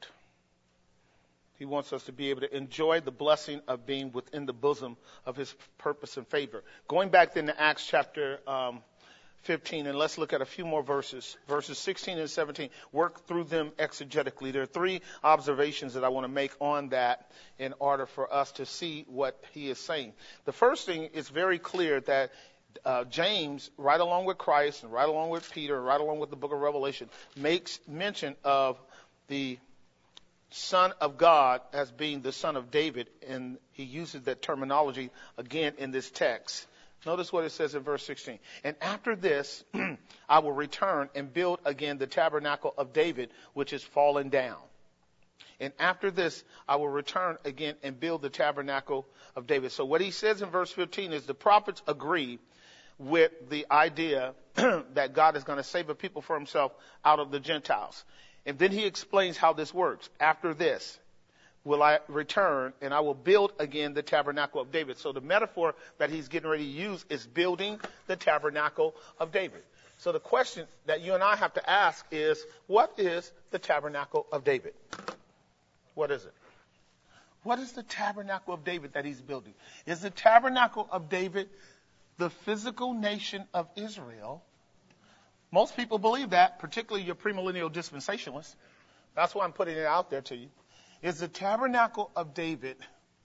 He wants us to be able to enjoy the blessing of being within the bosom of his purpose and favor. Going back then to Acts chapter 15, and let's look at a few more verses. Verses 16 and 17. Work through them exegetically. There are 3 observations that I want to make on that in order for us to see what he is saying. The first thing is very clear that James, right along with Christ and right along with Peter, right along with the book of Revelation, makes mention of the Son of God as being the Son of David, and he uses that terminology again in this text. Notice what it says in verse 16. And after this, I will return and build again the tabernacle of David, which is fallen down. And after this, I will return again and build the tabernacle of David. So what he says in verse 15 is the prophets agree with the idea that God is going to save a people for himself out of the Gentiles. And then he explains how this works. After this will I return and I will build again the tabernacle of David. So the metaphor that he's getting ready to use is building the tabernacle of David. So the question that you and I have to ask is, what is the tabernacle of David? What is it? What is the tabernacle of David that he's building? Is the tabernacle of David the physical nation of Israel? Most people believe that, particularly your premillennial dispensationalists. That's why I'm putting it out there to you. Is the tabernacle of David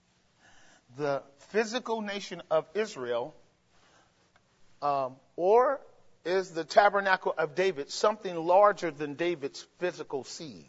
the physical nation of Israel, or is the tabernacle of David something larger than David's physical seed?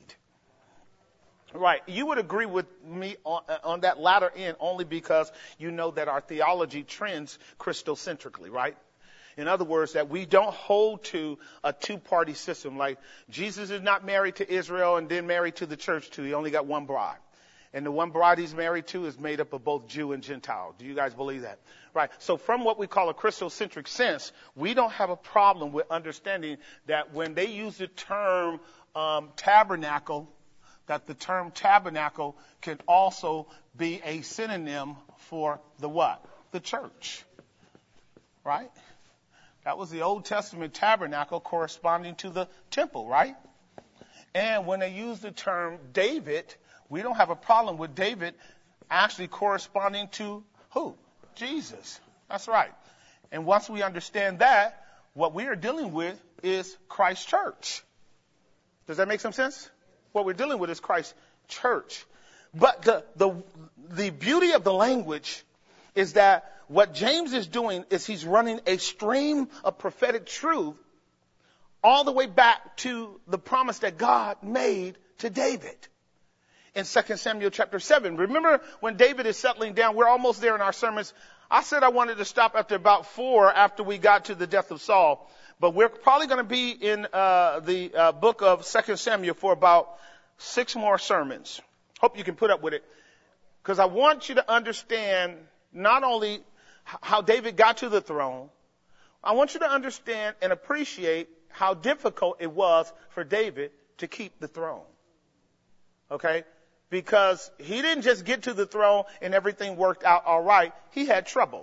Right. You would agree with me on that latter end only because you know that our theology trends Christocentrically, right? In other words, that we don't hold to a 2-party system. Like Jesus is not married to Israel and then married to the church too. He only got one bride. And the one bride he's married to is made up of both Jew and Gentile. Do you guys believe that? Right. So from what we call a Christocentric sense, we don't have a problem with understanding that when they use the term tabernacle, that the term tabernacle can also be a synonym for the what? The church. Right? That was the Old Testament tabernacle corresponding to the temple, right? And when they use the term David, we don't have a problem with David actually corresponding to who? Jesus. That's right. And once we understand that, what we are dealing with is Christ's church. Does that make some sense? What we're dealing with is Christ's church. But the beauty of the language is that what James is doing is he's running a stream of prophetic truth all the way back to the promise that God made to David in 2 Samuel chapter 7. Remember when David is settling down, we're almost there in our sermons. I said I wanted to stop after about 4 after we got to the death of Saul. But we're probably going to be in the book of 2 Samuel for about 6 more sermons. Hope you can put up with it. Because I want you to understand not only how David got to the throne, I want you to understand and appreciate how difficult it was for David to keep the throne. Okay? Because he didn't just get to the throne and everything worked out all right. He had trouble.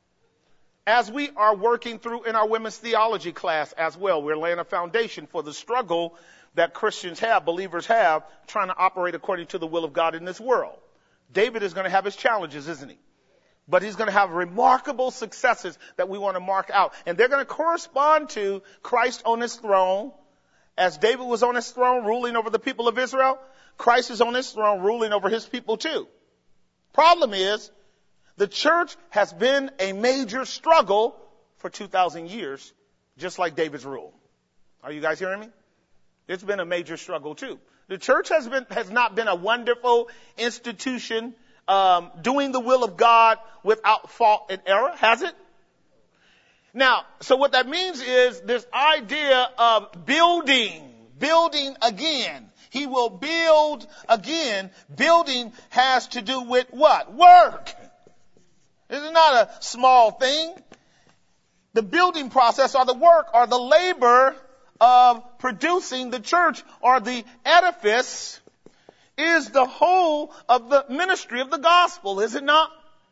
As we are working through in our women's theology class as well, we're laying a foundation for the struggle that Christians have, believers have, trying to operate according to the will of God in this world. David is going to have his challenges, isn't he? But he's going to have remarkable successes that we want to mark out. And they're going to correspond to Christ on his throne. As David was on his throne ruling over the people of Israel, Christ is on his throne ruling over his people too. Problem is, the church has been a major struggle for 2,000 years, just like David's rule. Are you guys hearing me? It's been a major struggle too. The church has not been a wonderful institution, doing the will of God without fault and error, has it? Now, so what that means is this idea of building again. He will build again. Building has to do with what? Work. It's not a small thing. The building process or the work or the labor of producing the church or the edifice is the whole of the ministry of the gospel, is it not?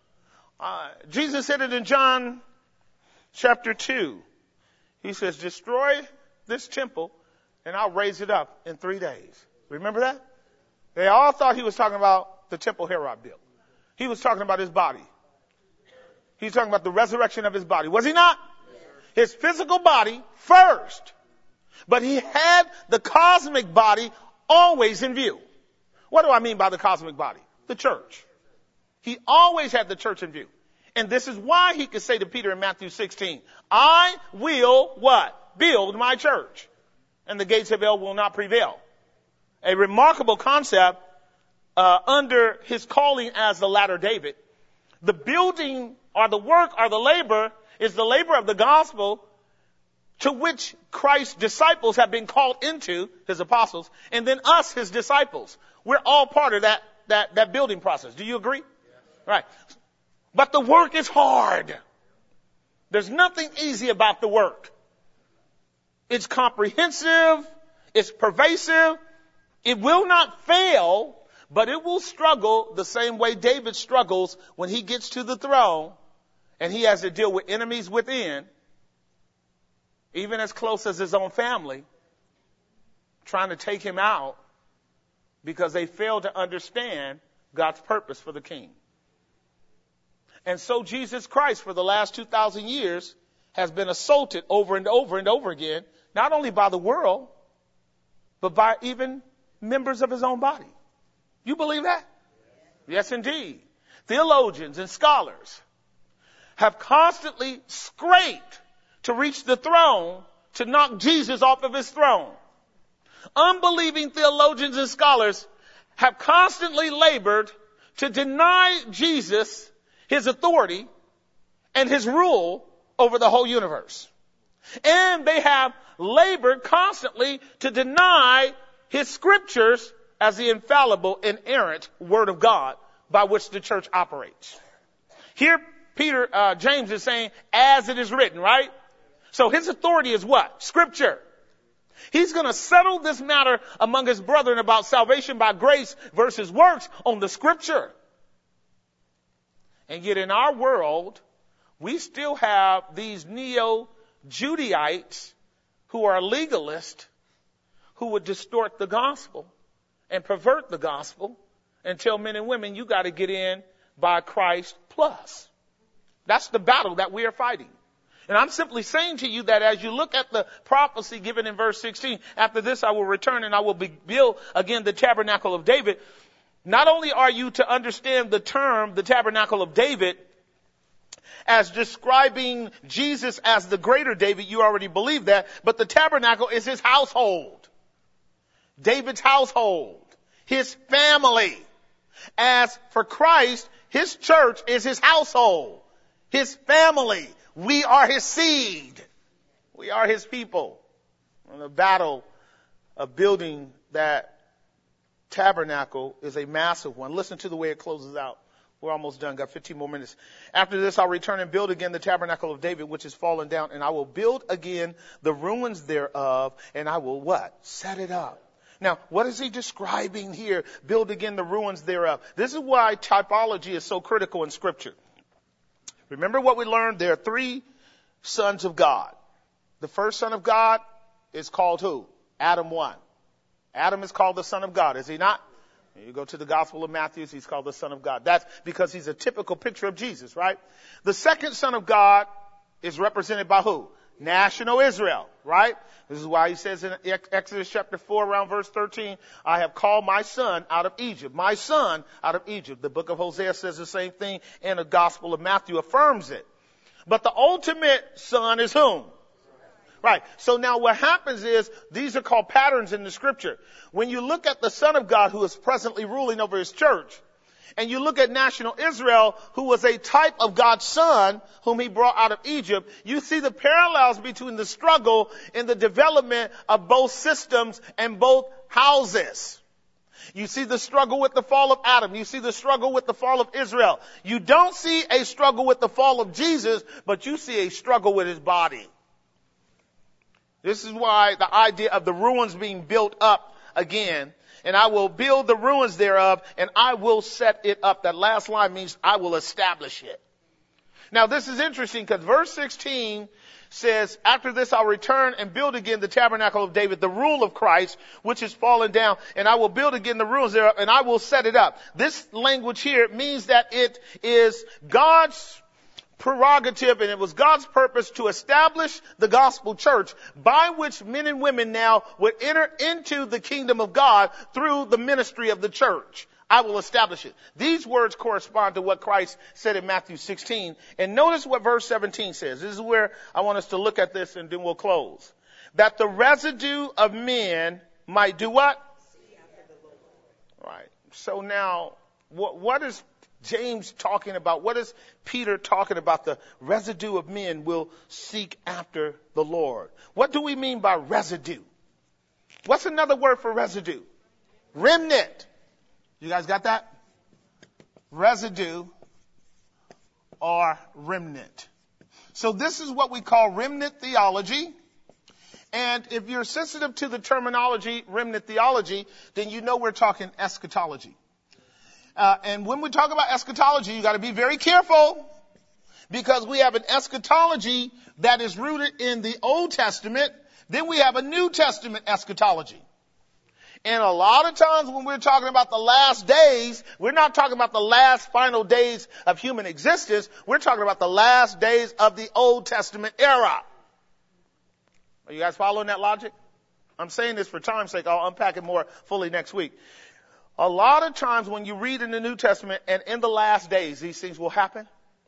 Jesus said it in John chapter 2. He says, destroy this temple and I'll raise it up in 3 days. Remember that? They all thought he was talking about the temple Herod built. He was talking about his body. He's talking about the resurrection of his body. Was he not? His physical body first. But he had the cosmic body always in view. What do I mean by the cosmic body? The church. He always had the church in view. And this is why he could say to Peter in Matthew 16, I will what? Build my church. And the gates of hell will not prevail. A remarkable concept under his calling as the latter David. The building or the work or the labor is the labor of the gospel to which Christ's disciples have been called into, his apostles, and then us, his disciples. We're all part of that building process. Do you agree? Yeah. Right. But the work is hard. There's nothing easy about the work. It's comprehensive. It's pervasive. It will not fail, but it will struggle the same way David struggles when he gets to the throne and he has to deal with enemies within, even as close as his own family, trying to take him out because they failed to understand God's purpose for the king. And so Jesus Christ, for the last 2,000 years, has been assaulted over and over and over again, not only by the world, but by even members of his own body. You believe that? Yes, indeed. Theologians and scholars have constantly scraped to reach the throne to knock Jesus off of his throne. Unbelieving theologians and scholars have constantly labored to deny Jesus his authority and his rule over the whole universe. And they have labored constantly to deny his scriptures as the infallible, inerrant word of God by which the church operates. Here, James is saying, as it is written, right? So his authority is what? Scripture. He's going to settle this matter among his brethren about salvation by grace versus works on the scripture. And yet in our world, we still have these neo-Judaites who are legalists who would distort the gospel and pervert the gospel and tell men and women, you got to get in by Christ plus. That's the battle that we are fighting. And I'm simply saying to you that as you look at the prophecy given in verse 16, after this I will return and I will build again the tabernacle of David. Not only are you to understand the term, the tabernacle of David, as describing Jesus as the greater David, you already believe that, but the tabernacle is his household. David's household. His family. As for Christ, his church is his household. His family. We are his seed. We are his people. And the battle of building that tabernacle is a massive one. Listen to the way it closes out. We're almost done. Got 15 more minutes. After this, I'll return and build again the tabernacle of David, which is fallen down, and I will build again the ruins thereof, and I will what? Set it up. Now, what is he describing here? Build again the ruins thereof. This is why typology is so critical in Scripture. Remember what we learned? There are three sons of God. The first son of God is called who? Adam 1. Adam is called the son of God, is he not? You go to the Gospel of Matthew, he's called the Son of God. That's because he's a typical picture of Jesus, right? The second Son of God is represented by who? National Israel, right? This is why he says in Exodus chapter 4 around verse 13, I have called my son out of Egypt. My son out of Egypt. The book of Hosea says the same thing, and the Gospel of Matthew affirms it. But the ultimate son is whom? Right. So now what happens is these are called patterns in the scripture. When you look at the Son of God who is presently ruling over his church, and you look at national Israel, who was a type of God's son, whom he brought out of Egypt, you see the parallels between the struggle and the development of both systems and both houses. You see the struggle with the fall of Adam. You see the struggle with the fall of Israel. You don't see a struggle with the fall of Jesus, but you see a struggle with his body. This is why the idea of the ruins being built up again, and I will build the ruins thereof, and I will set it up. That last line means I will establish it. Now this is interesting because verse 16 says, after this I'll return and build again the tabernacle of David, the rule of Christ, which is fallen down, and I will build again the ruins thereof, and I will set it up. This language here means that it is God's prerogative, and it was God's purpose to establish the gospel church by which men and women now would enter into the kingdom of God through the ministry of the church. I will establish it. These words correspond to what Christ said in Matthew 16. And notice what verse 17 says. This is where I want us to look at this, and then we'll close. That the residue of men might do what? Right. So now, what is James talking about? What is Peter talking about? The residue of men will seek after the Lord. What do we mean by residue? What's another word for residue? Remnant. You guys got that? Residue or remnant. So this is what we call remnant theology. And if you're sensitive to the terminology remnant theology, then you know we're talking eschatology. And when we talk about eschatology, you got to be very careful, because we have an eschatology that is rooted in the Old Testament. Then we have a New Testament eschatology. And a lot of times when we're talking about the last days, we're not talking about the last final days of human existence. We're talking about the last days of the Old Testament era. Are you guys following that logic? I'm saying this for time's sake. I'll unpack it more fully next week. A lot of times when you read in the New Testament and in the last days, these things will happen.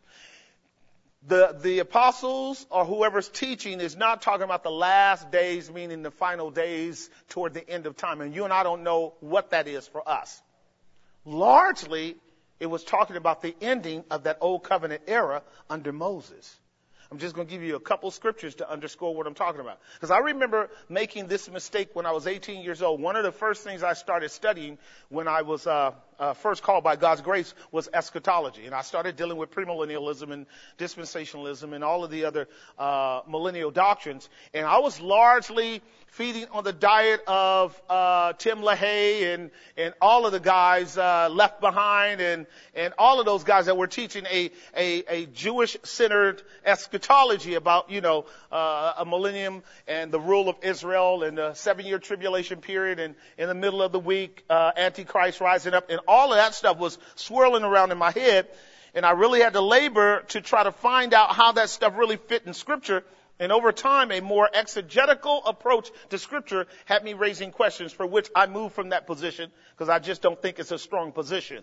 The apostles or whoever's teaching is not talking about the last days, meaning the final days toward the end of time. And you and I don't know what that is for us. Largely, it was talking about the ending of that old covenant era under Moses. I'm just going to give you a couple scriptures to underscore what I'm talking about. Because I remember making this mistake when I was 18 years old. One of the first things I started studying when I was first called by God's grace was eschatology. And I started dealing with premillennialism and dispensationalism and all of the other millennial doctrines. And I was largely feeding on the diet of Tim LaHaye and all of the guys Left Behind and all of those guys that were teaching a Jewish-centered eschatology about, a millennium and the rule of Israel and the 7-year tribulation period, and in the middle of the week, Antichrist rising up, and all of that stuff was swirling around in my head. And I really had to labor to try to find out how that stuff really fit in Scripture. And over time, a more exegetical approach to Scripture had me raising questions, for which I moved from that position because I just don't think it's a strong position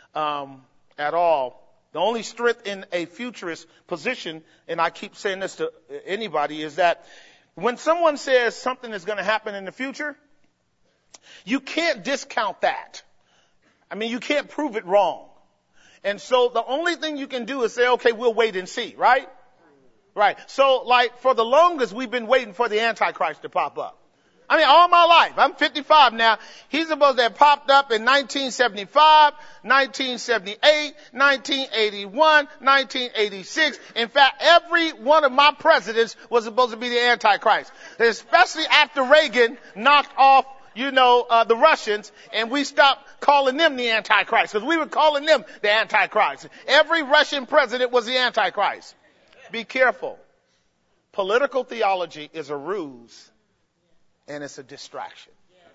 at all. The only strength in a futurist position, and I keep saying this to anybody, is that when someone says something is going to happen in the future, you can't discount that. I mean, you can't prove it wrong. And so the only thing you can do is say, okay, we'll wait and see, right? Right. So, for the longest, we've been waiting for the Antichrist to pop up. I mean, all my life. I'm 55 now. He's supposed to have popped up in 1975, 1978, 1981, 1986. In fact, every one of my presidents was supposed to be the Antichrist. Especially after Reagan knocked off, the Russians, and we stopped calling them the Antichrist, because we were calling them the Antichrist. Every Russian president was the Antichrist. Be careful. Political theology is a ruse, and it's a distraction.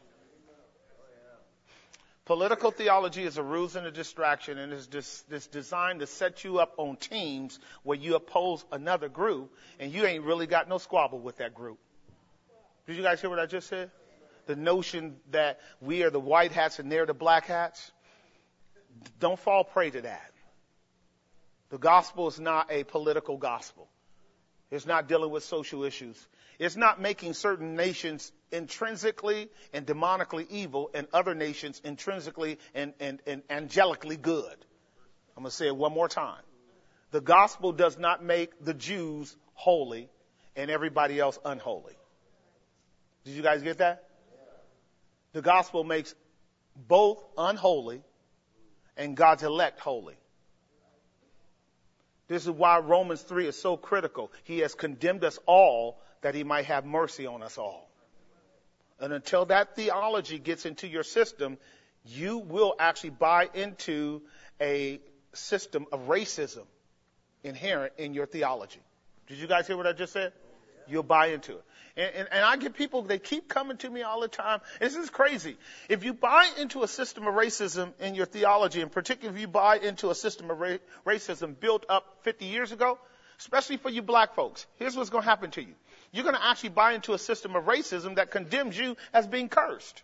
Political theology is a ruse and a distraction, and it's designed to set you up on teams where you oppose another group, and you ain't really got no squabble with that group. Did you guys hear what I just said? The notion that we are the white hats and they're the black hats. Don't fall prey to that. The gospel is not a political gospel. It's not dealing with social issues. It's not making certain nations intrinsically and demonically evil and other nations intrinsically and angelically good. I'm going to say it one more time. The gospel does not make the Jews holy and everybody else unholy. Did you guys get that? The gospel makes both unholy and God's elect holy. This is why Romans 3 is so critical. He has condemned us all that he might have mercy on us all. And until that theology gets into your system, you will actually buy into a system of racism inherent in your theology. Did you guys hear what I just said? You'll buy into it. And I get people, they keep coming to me all the time. This is crazy. If you buy into a system of racism in your theology, and particularly if you buy into a system of racism built up 50 years ago, especially for you black folks, here's what's going to happen to you. You're going to actually buy into a system of racism that condemns you as being cursed.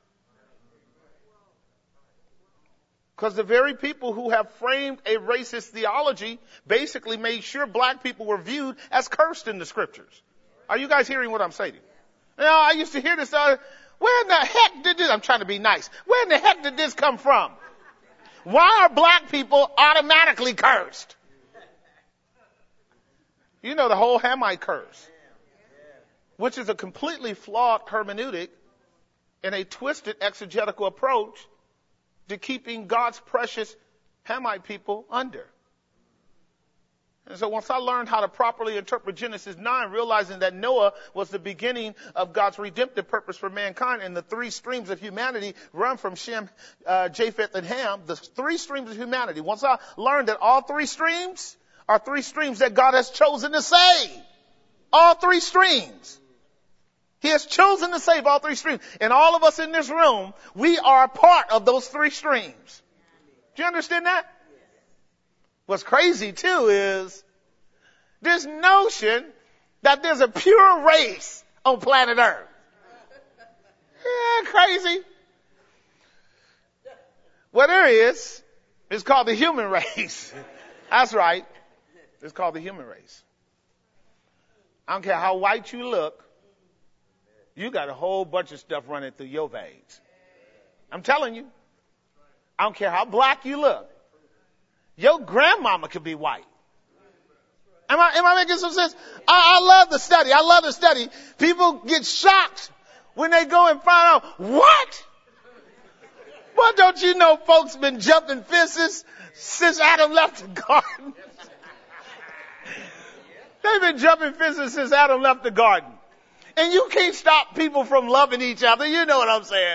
Because the very people who have framed a racist theology basically made sure black people were viewed as cursed in the scriptures. Are you guys hearing what I'm saying? Now, I used to hear this, where in the heck did this, I'm trying to be nice, where in the heck did this come from? Why are black people automatically cursed? You know the whole Hamite curse, which is a completely flawed hermeneutic and a twisted exegetical approach to keeping God's precious Hamite people under. And so once I learned how to properly interpret Genesis 9, realizing that Noah was the beginning of God's redemptive purpose for mankind, and the three streams of humanity run from Shem, Japheth, and Ham, the three streams of humanity. Once I learned that all three streams are three streams that God has chosen to save. All three streams. He has chosen to save all three streams. And all of us in this room, we are a part of those three streams. Do you understand that? What's crazy too is this notion that there's a pure race on planet Earth. Yeah, crazy. What there is called the human race. That's right. It's called the human race. I don't care how white you look. You got a whole bunch of stuff running through your veins. I'm telling you. I don't care how black you look. Your grandmama could be white. Am I making some sense? I love the study. I love the study. People get shocked when they go and find out, what? Well, don't you know folks been jumping fences since Adam left the garden? They've been jumping fences since Adam left the garden. And you can't stop people from loving each other. You know what I'm saying?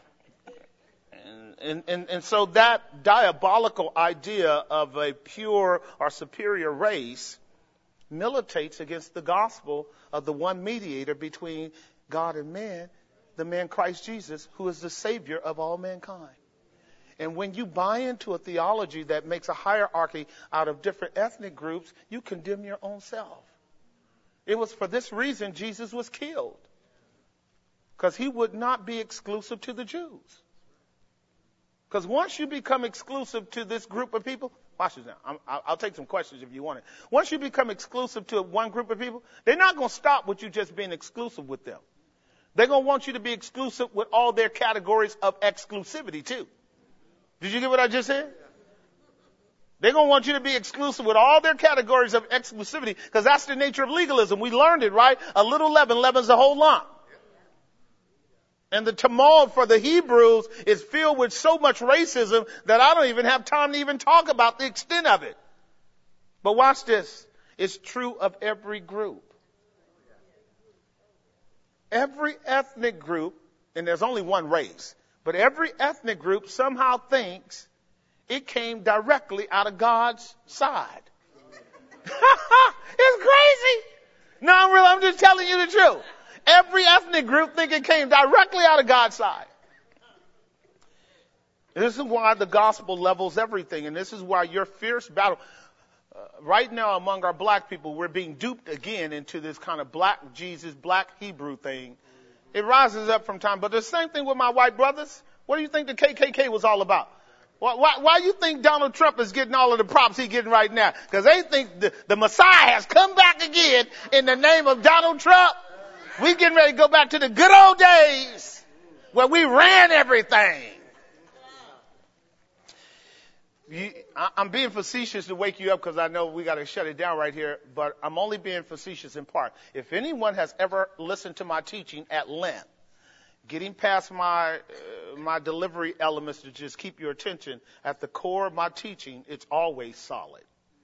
And so that diabolical idea of a pure or superior race militates against the gospel of the one mediator between God and man, the man Christ Jesus, who is the Savior of all mankind. And when you buy into a theology that makes a hierarchy out of different ethnic groups, you condemn your own self. It was for this reason Jesus was killed. Because he would not be exclusive to the Jews. Because once you become exclusive to this group of people, watch this now. I'll take some questions if you want it. Once you become exclusive to one group of people, they're not going to stop with you just being exclusive with them. They're going to want you to be exclusive with all their categories of exclusivity too. Did you get what I just said? They're going to want you to be exclusive with all their categories of exclusivity because that's the nature of legalism. We learned it, right? A little leaven leavens the whole lump. And the Talmud for the Hebrews is filled with so much racism that I don't even have time to even talk about the extent of it. But watch this. It's true of every group. Every ethnic group, and there's only one race, but every ethnic group somehow thinks it came directly out of God's side. It's crazy. No, I'm just telling you the truth. Every ethnic group think it came directly out of God's side. And this is why the gospel levels everything. And this is why your fierce battle, right now among our black people, we're being duped again into this kind of black Jesus, black Hebrew thing. It rises up from time. But the same thing with my white brothers. What do you think the KKK was all about? Why you think Donald Trump is getting all of the props he's getting right now? Because they think the Messiah has come back again in the name of Donald Trump. We getting ready to go back to the good old days where we ran everything. I'm being facetious to wake you up because I know we got to shut it down right here, but I'm only being facetious in part. If anyone has ever listened to my teaching at length, getting past my delivery elements to just keep your attention, at the core of my teaching, it's always solid.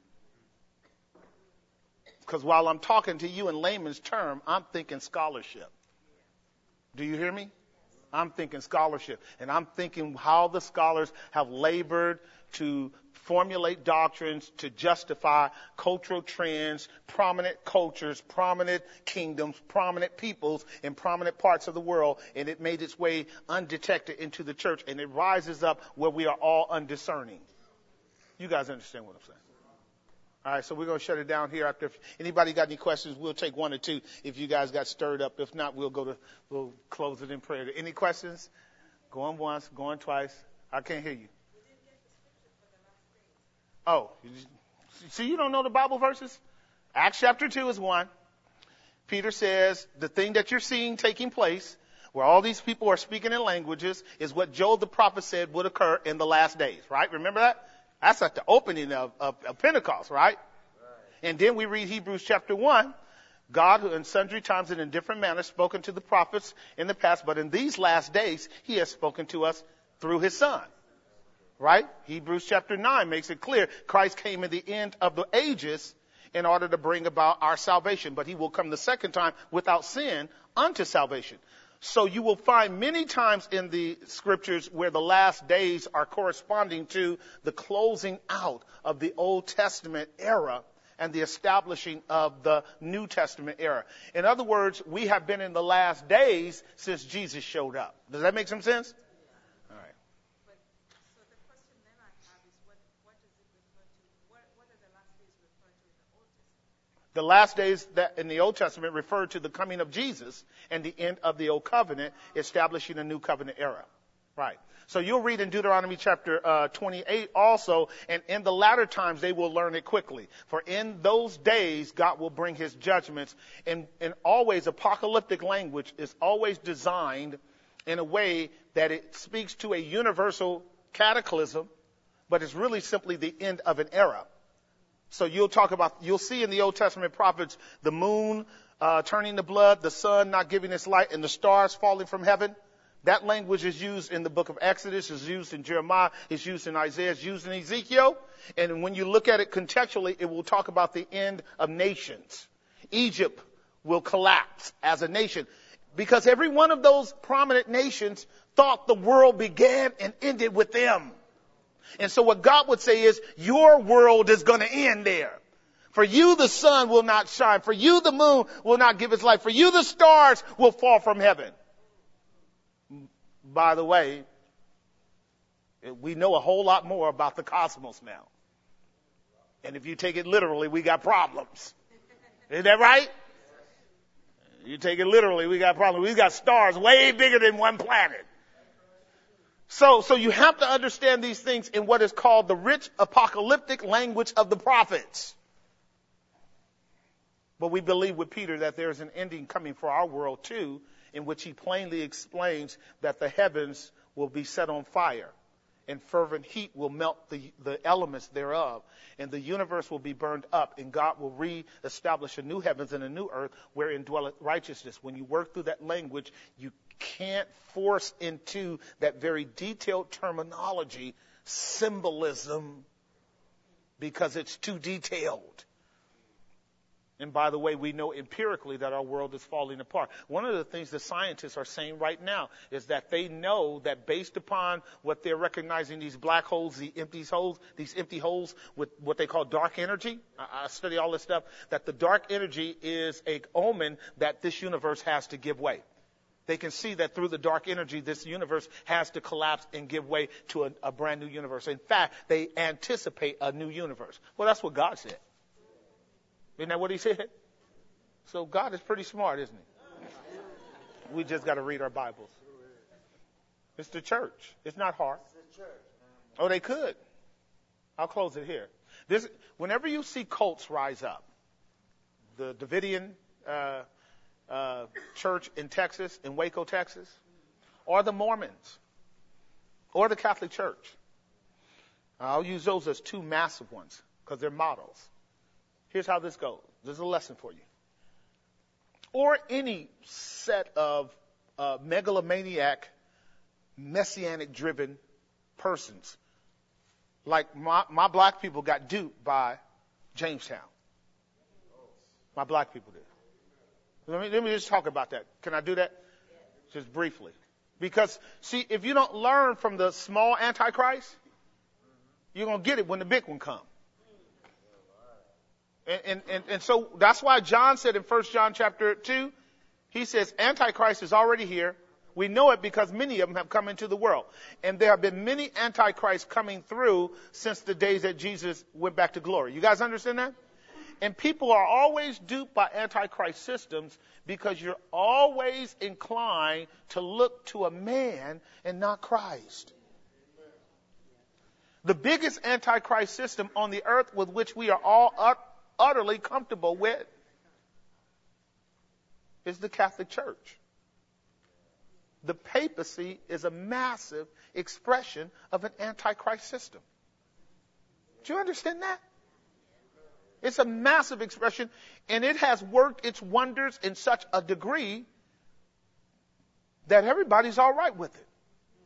Because while I'm talking to you in layman's term, I'm thinking scholarship. Do you hear me? I'm thinking scholarship. And I'm thinking how the scholars have labored to formulate doctrines to justify cultural trends, prominent cultures, prominent kingdoms, prominent peoples in prominent parts of the world. And it made its way undetected into the church. And it rises up where we are all undiscerning. You guys understand what I'm saying? All right, so we're going to shut it down here. After, if anybody got any questions, we'll take one or two if you guys got stirred up. If not, we'll close it in prayer. Any questions? Going once, going twice. I can't hear you. Oh, see, you don't know the Bible verses? Acts chapter 2 is one. Peter says the thing that you're seeing taking place, where all these people are speaking in languages, is what Joel the prophet said would occur in the last days, right? Remember that? That's at the opening of Pentecost, right? And then we read Hebrews chapter 1. God, who in sundry times and in different manners spoken to the prophets in the past, but in these last days, he has spoken to us through his son. Right? Hebrews chapter 9 makes it clear Christ came in the end of the ages in order to bring about our salvation, but he will come the second time without sin unto salvation. So you will find many times in the scriptures where the last days are corresponding to the closing out of the Old Testament era and the establishing of the New Testament era. In other words, we have been in the last days since Jesus showed up. Does that make some sense? All right. But, so the question then I have is what does it refer to? What are the last days referred to in the Old Testament? The last days that in the Old Testament refer to the coming of Jesus and the end of the Old Covenant, establishing a new covenant era. Right. So you'll read in Deuteronomy chapter 28 also, and in the latter times they will learn it quickly. For in those days God will bring his judgments. And always apocalyptic language is always designed in a way that it speaks to a universal cataclysm, but it's really simply the end of an era. So you'll see in the Old Testament prophets the moon turning to blood, the sun not giving its light, and the stars falling from heaven. That language is used in the book of Exodus, is used in Jeremiah, is used in Isaiah, is used in Ezekiel. And when you look at it contextually, it will talk about the end of nations. Egypt will collapse as a nation because every one of those prominent nations thought the world began and ended with them. And so what God would say is, your world is going to end there. For you, the sun will not shine. For you, the moon will not give its light. For you, the stars will fall from heaven. By the way, we know a whole lot more about the cosmos now. And if you take it literally, we got problems. Is that right? You take it literally, we got problems. We got stars way bigger than one planet. So you have to understand these things in what is called the rich apocalyptic language of the prophets. But we believe with Peter that there is an ending coming for our world too, in which he plainly explains that the heavens will be set on fire and fervent heat will melt the elements thereof, and the universe will be burned up, and God will reestablish a new heavens and a new earth wherein dwelleth righteousness. When you work through that language, you can't force into that very detailed terminology symbolism because it's too detailed. And by the way, we know empirically that our world is falling apart. One of the things the scientists are saying right now is that they know that based upon what they're recognizing, these black holes, these empty holes with what they call dark energy. I study all this stuff, that the dark energy is an omen that this universe has to give way. They can see that through the dark energy, this universe has to collapse and give way to a brand new universe. In fact, they anticipate a new universe. Well, that's what God said. Isn't that what he said? So God is pretty smart, isn't he? We just got to read our Bibles. It's the church. It's not hard. Oh, they could. I'll close it here. Whenever you see cults rise up, the Davidian church in Texas, in Waco, Texas, or the Mormons, or the Catholic Church. I'll use those as two massive ones because they're models. Here's how this goes. There's a lesson for you. Or any set of megalomaniac, messianic-driven persons. Like my black people got duped by Jamestown. My black people did. Let me just talk about that. Can I do that? Just briefly. Because, see, if you don't learn from the small Antichrist, you're going to get it when the big one comes. And so that's why John said in 1 John chapter 2, he says, Antichrist is already here. We know it because many of them have come into the world. And there have been many Antichrists coming through since the days that Jesus went back to glory. You guys understand that? And people are always duped by Antichrist systems because you're always inclined to look to a man and not Christ. The biggest Antichrist system on the earth with which we are all utterly comfortable with is the Catholic Church. The papacy is a massive expression of an Antichrist system. Do you understand that? It's a massive expression, and it has worked its wonders in such a degree that everybody's all right with it.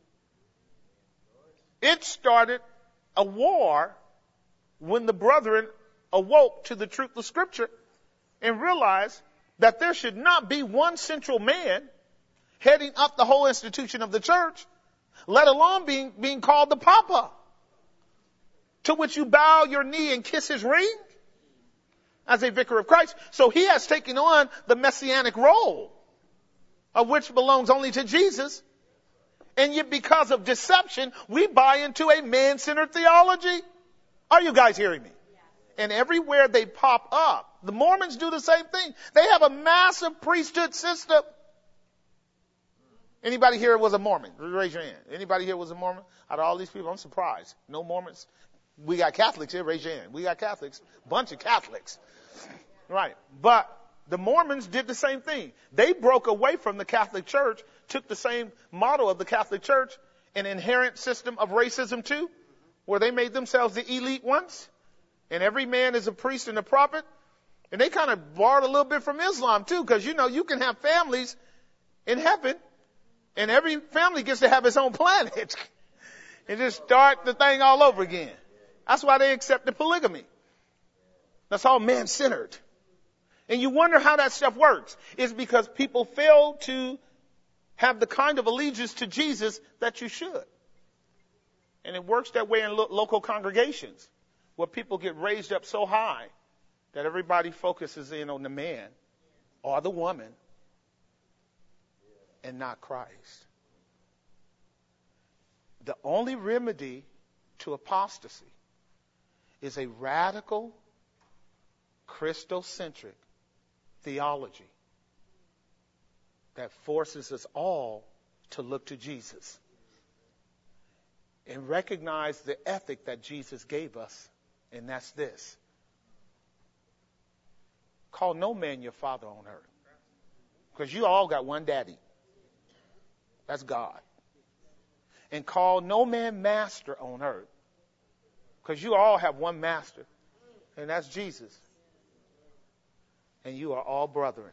It started a war when the brethren awoke to the truth of Scripture and realized that there should not be one central man heading up the whole institution of the church, let alone being called the Papa, to which you bow your knee and kiss his ring as a vicar of Christ. So he has taken on the messianic role, of which belongs only to Jesus. And yet because of deception, we buy into a man-centered theology. Are you guys hearing me? And everywhere they pop up, the Mormons do the same thing. They have a massive priesthood system. Anybody here was a Mormon? Raise your hand. Anybody here was a Mormon? Out of all these people, I'm surprised. No Mormons. We got Catholics here. Raise your hand. We got Catholics. Bunch of Catholics. Right. But the Mormons did the same thing. They broke away from the Catholic Church, took the same model of the Catholic Church, an inherent system of racism too, where they made themselves the elite ones. And every man is a priest and a prophet. And they kind of borrowed a little bit from Islam too, because you can have families in heaven, and every family gets to have its own planet. And just start the thing all over again. That's why they accepted polygamy. That's all man-centered. And you wonder how that stuff works. It's because people fail to have the kind of allegiance to Jesus that you should. And it works that way in local congregations, where people get raised up so high that everybody focuses in on the man or the woman and not Christ. The only remedy to apostasy is a radical, Christocentric theology that forces us all to look to Jesus and recognize the ethic that Jesus gave us, and that's this. Call no man your father on earth, because you all got one daddy. That's God. And call no man master on earth, because you all have one master, and that's Jesus. And you are all brethren.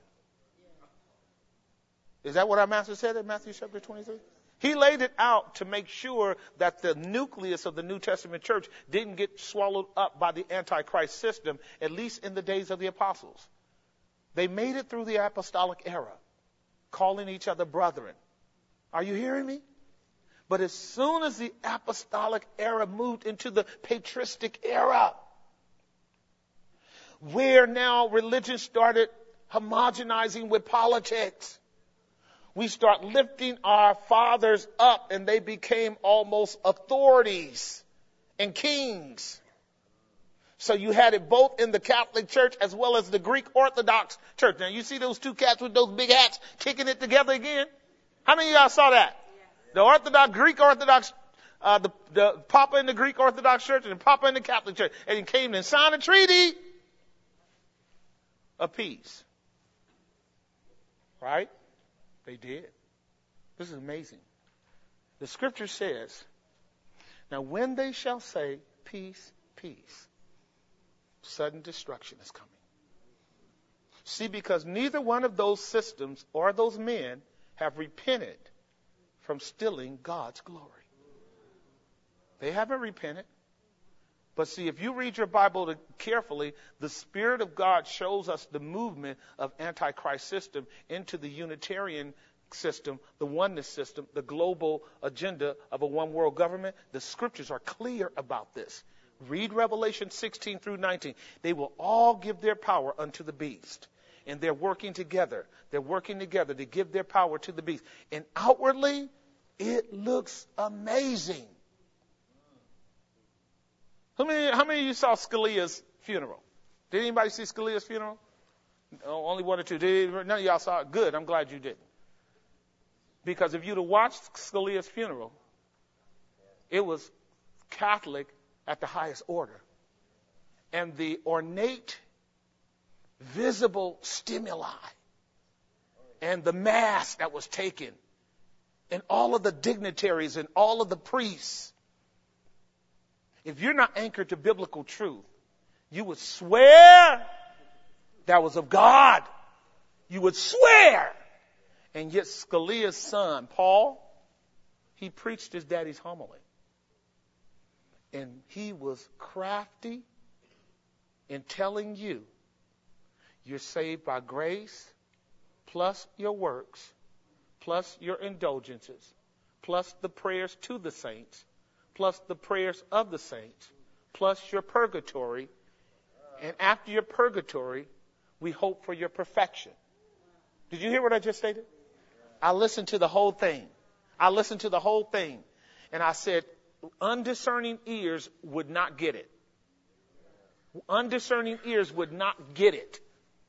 Is that what our master said in Matthew chapter 23? He laid it out to make sure that the nucleus of the New Testament church didn't get swallowed up by the Antichrist system, at least in the days of the apostles. They made it through the apostolic era, calling each other brethren. Are you hearing me? But as soon as the apostolic era moved into the patristic era, where now religion started homogenizing with politics, we start lifting our fathers up, and they became almost authorities and kings. So you had it both in the Catholic Church as well as the Greek Orthodox Church. Now you see those two cats with those big hats kicking it together again? How many of y'all saw that? The Greek Orthodox, the Papa in the Greek Orthodox Church and the Papa in the Catholic Church. And he came and signed a treaty of peace. Right? They did. This is amazing. The scripture says, now when they shall say, peace, peace, sudden destruction is coming. See, because neither one of those systems or those men have repented from stealing God's glory. They haven't repented. But see, if you read your Bible carefully, the Spirit of God shows us the movement of Antichrist system into the Unitarian system, the oneness system, the global agenda of a one world government. The scriptures are clear about this. Read Revelation 16 through 19. They will all give their power unto the beast. And they're working together. They're working together to give their power to the beast. And outwardly, it looks amazing. How many of you saw Scalia's funeral? Did anybody see Scalia's funeral? Oh, only one or two. None of y'all saw it? Good. I'm glad you didn't. Because if you'd have watched Scalia's funeral, it was Catholic at the highest order. And the ornate, visible stimuli and the mass that was taken and all of the dignitaries and all of the priests, if you're not anchored to biblical truth, you would swear that was of God. You would swear. And yet Scalia's son, Paul, he preached his daddy's homily. And he was crafty in telling you you're saved by grace, plus your works, plus your indulgences, plus the prayers to the saints, plus the prayers of the saints, plus your purgatory. And after your purgatory, we hope for your perfection. Did you hear what I just stated? I listened to the whole thing. And I said, undiscerning ears would not get it. Undiscerning ears would not get it.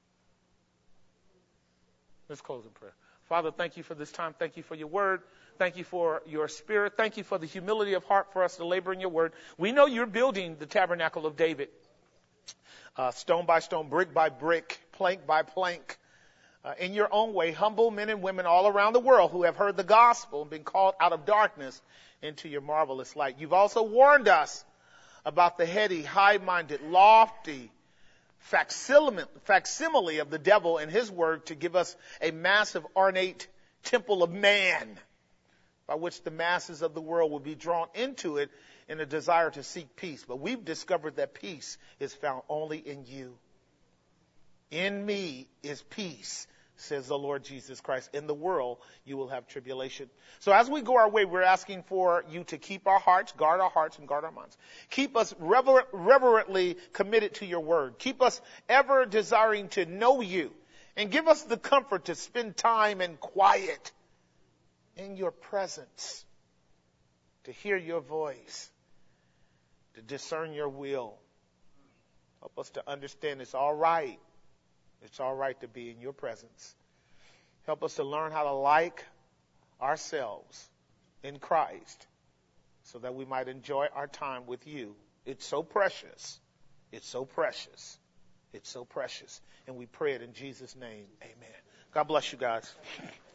Let's close in prayer. Father, thank you for this time. Thank you for your word. Thank you for your spirit. Thank you for the humility of heart for us to labor in your word. We know you're building the tabernacle of David, stone by stone, brick by brick, plank by plank, in your own way, humble men and women all around the world who have heard the gospel and been called out of darkness into your marvelous light. You've also warned us about the heady, high-minded, lofty facsimile of the devil and his word to give us a massive, ornate temple of man by which the masses of the world will be drawn into it in a desire to seek peace. But we've discovered that peace is found only in you. In me is peace, says the Lord Jesus Christ. In the world, you will have tribulation. So as we go our way, we're asking for you to keep our hearts, and guard our minds. Keep us reverently committed to your word. Keep us ever desiring to know you. And give us the comfort to spend time in quiet in your presence, to hear your voice, to discern your will. Help us to understand it's all right. It's all right to be in your presence. Help us to learn how to like ourselves in Christ so that we might enjoy our time with you. It's so precious. It's so precious. It's so precious. And we pray it in Jesus' name. Amen. God bless you guys.